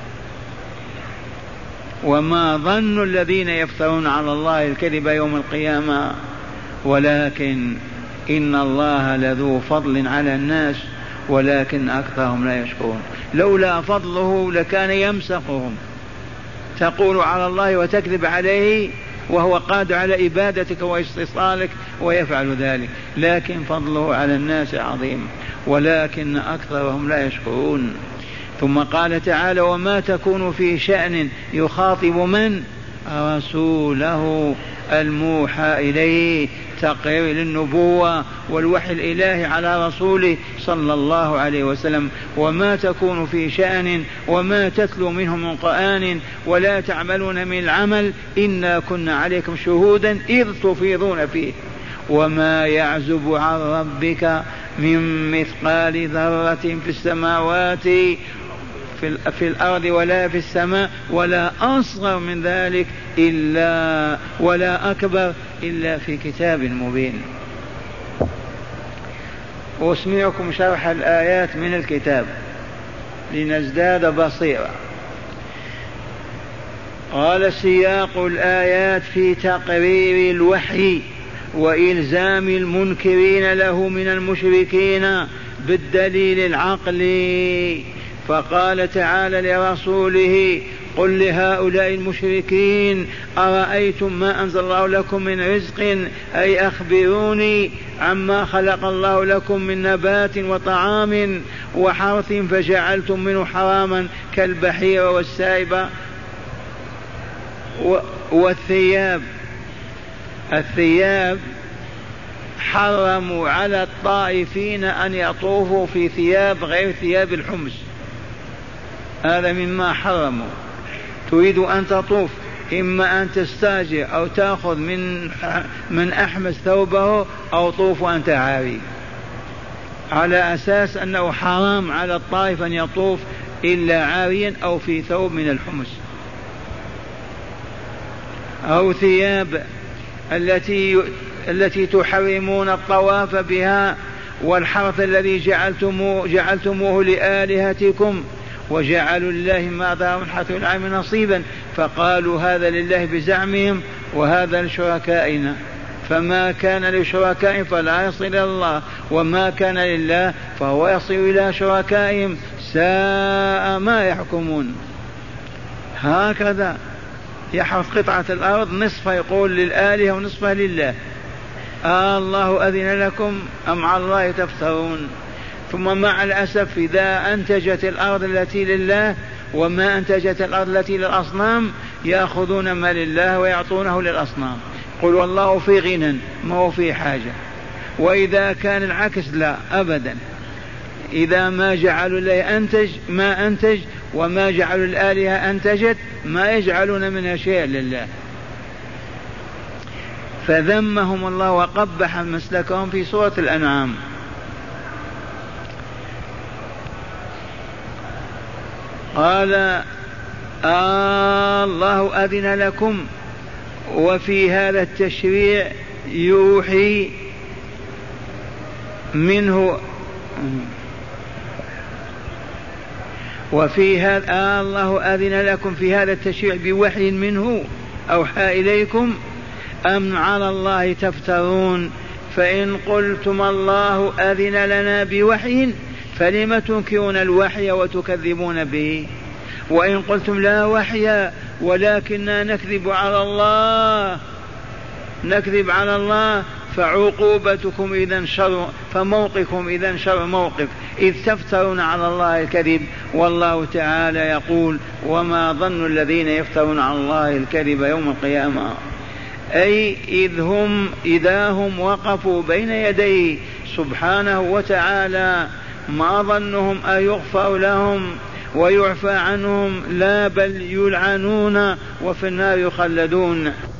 وما ظن الذين يفترون على الله الكذب يوم القيامة، ولكن إن الله لذو فضل على الناس ولكن أكثرهم لا يشكرون. لولا فضله لكان يمسخهم. تقول على الله وتكذب عليه وهو قادر على إبادتك واستيصالك ويفعل ذلك، لكن فضله على الناس عظيم ولكن أكثرهم لا يشكرون. ثم قال تعالى وما تكون في شأن يخاطب من؟ رسوله الموحى إليه، تقرير للنبوة والوحي الإلهي على رسوله صلى الله عليه وسلم. وما تكون في شأن وما تتلو منه من قرآن ولا تعملون من العمل إنا كنا عليكم شهودا إذ تفيضون فيه وما يعزب عن ربك من مثقال ذرة في السماوات في الأرض ولا في السماء ولا أصغر من ذلك إلا ولا أكبر إلا في كتاب مبين. أسمعكم شرح الآيات من الكتاب لنزداد بصيرة. قال سياق الآيات في تقرير الوحي وإلزام المنكرين له من المشركين بالدليل العقلي. فقال تعالى لرسوله قل لهؤلاء المشركين أرأيتم ما أنزل الله لكم من رزق أي أخبروني عما خلق الله لكم من نبات وطعام وحرث فجعلتم منه حراما كالبحير والسائبة والثياب. الثياب حرموا على الطائفين أن يطوفوا في ثياب غير ثياب الحمص، هذا مما حرموا. تريد أن تطوف إما أن تستاجر أو تأخذ من من أحمس ثوبه أو طوف وأنت عاري، على أساس أنه حرام على الطائف أن يطوف إلا عاريا أو في ثوب من الحمص أو ثياب التي التي تحرمون الطواف بها والحرث الذي جعلتموه, جعلتموه لآلهتكم وجعلوا لله ما ظهر من حرث العام نصيبا فقالوا هذا لله بزعمهم وهذا لشركائنا، فما كان لشركائهم فلا يصل إلى الله وما كان لله فهو يصل إلى شركائهم ساء ما يحكمون. هكذا يحرث قطعة الأرض نصف يقول للآلهة ونصفها لله. آه الله أذن لكم أم على الله تفترون؟ ثم مع الأسف إذا أنتجت الأرض التي لله وما أنتجت الأرض التي للأصنام يأخذون ما لله ويعطونه للأصنام. قل والله في غنى ما هو في حاجة. وإذا كان العكس لا أبدا، إذا ما جعلوا الله أنتج ما أنتج وما جعلوا الآلهة أنتجت ما يجعلون منها شيئا لله. فذمهم الله وقبح مسلكهم في سورة الأنعام. قال آه الله أذن لكم وفي هذا التشريع يوحي منه وفي هذا آه الله أذن لكم في هذا التشريع بوحي منه أوحى إليكم أم على الله تفترون؟ فإن قلتم الله أذن لنا بوحي فلم تنكرون الوحي وتكذبون به؟ وإن قلتم لا وحي ولكننا نكذب على الله نكذب على الله فعقوبتكم إذن شر فموقفكم إذن شر موقف إذ تفترون على الله الكذب. والله تعالى يقول وما ظن الذين يفترون على الله الكذب يوم القيامة، أي إذ هم إذا هم وقفوا بين يديه سبحانه وتعالى ما ظنهم أن يغفر لهم ويعفى عنهم، لا بل يلعنون وفي النار يخلدون.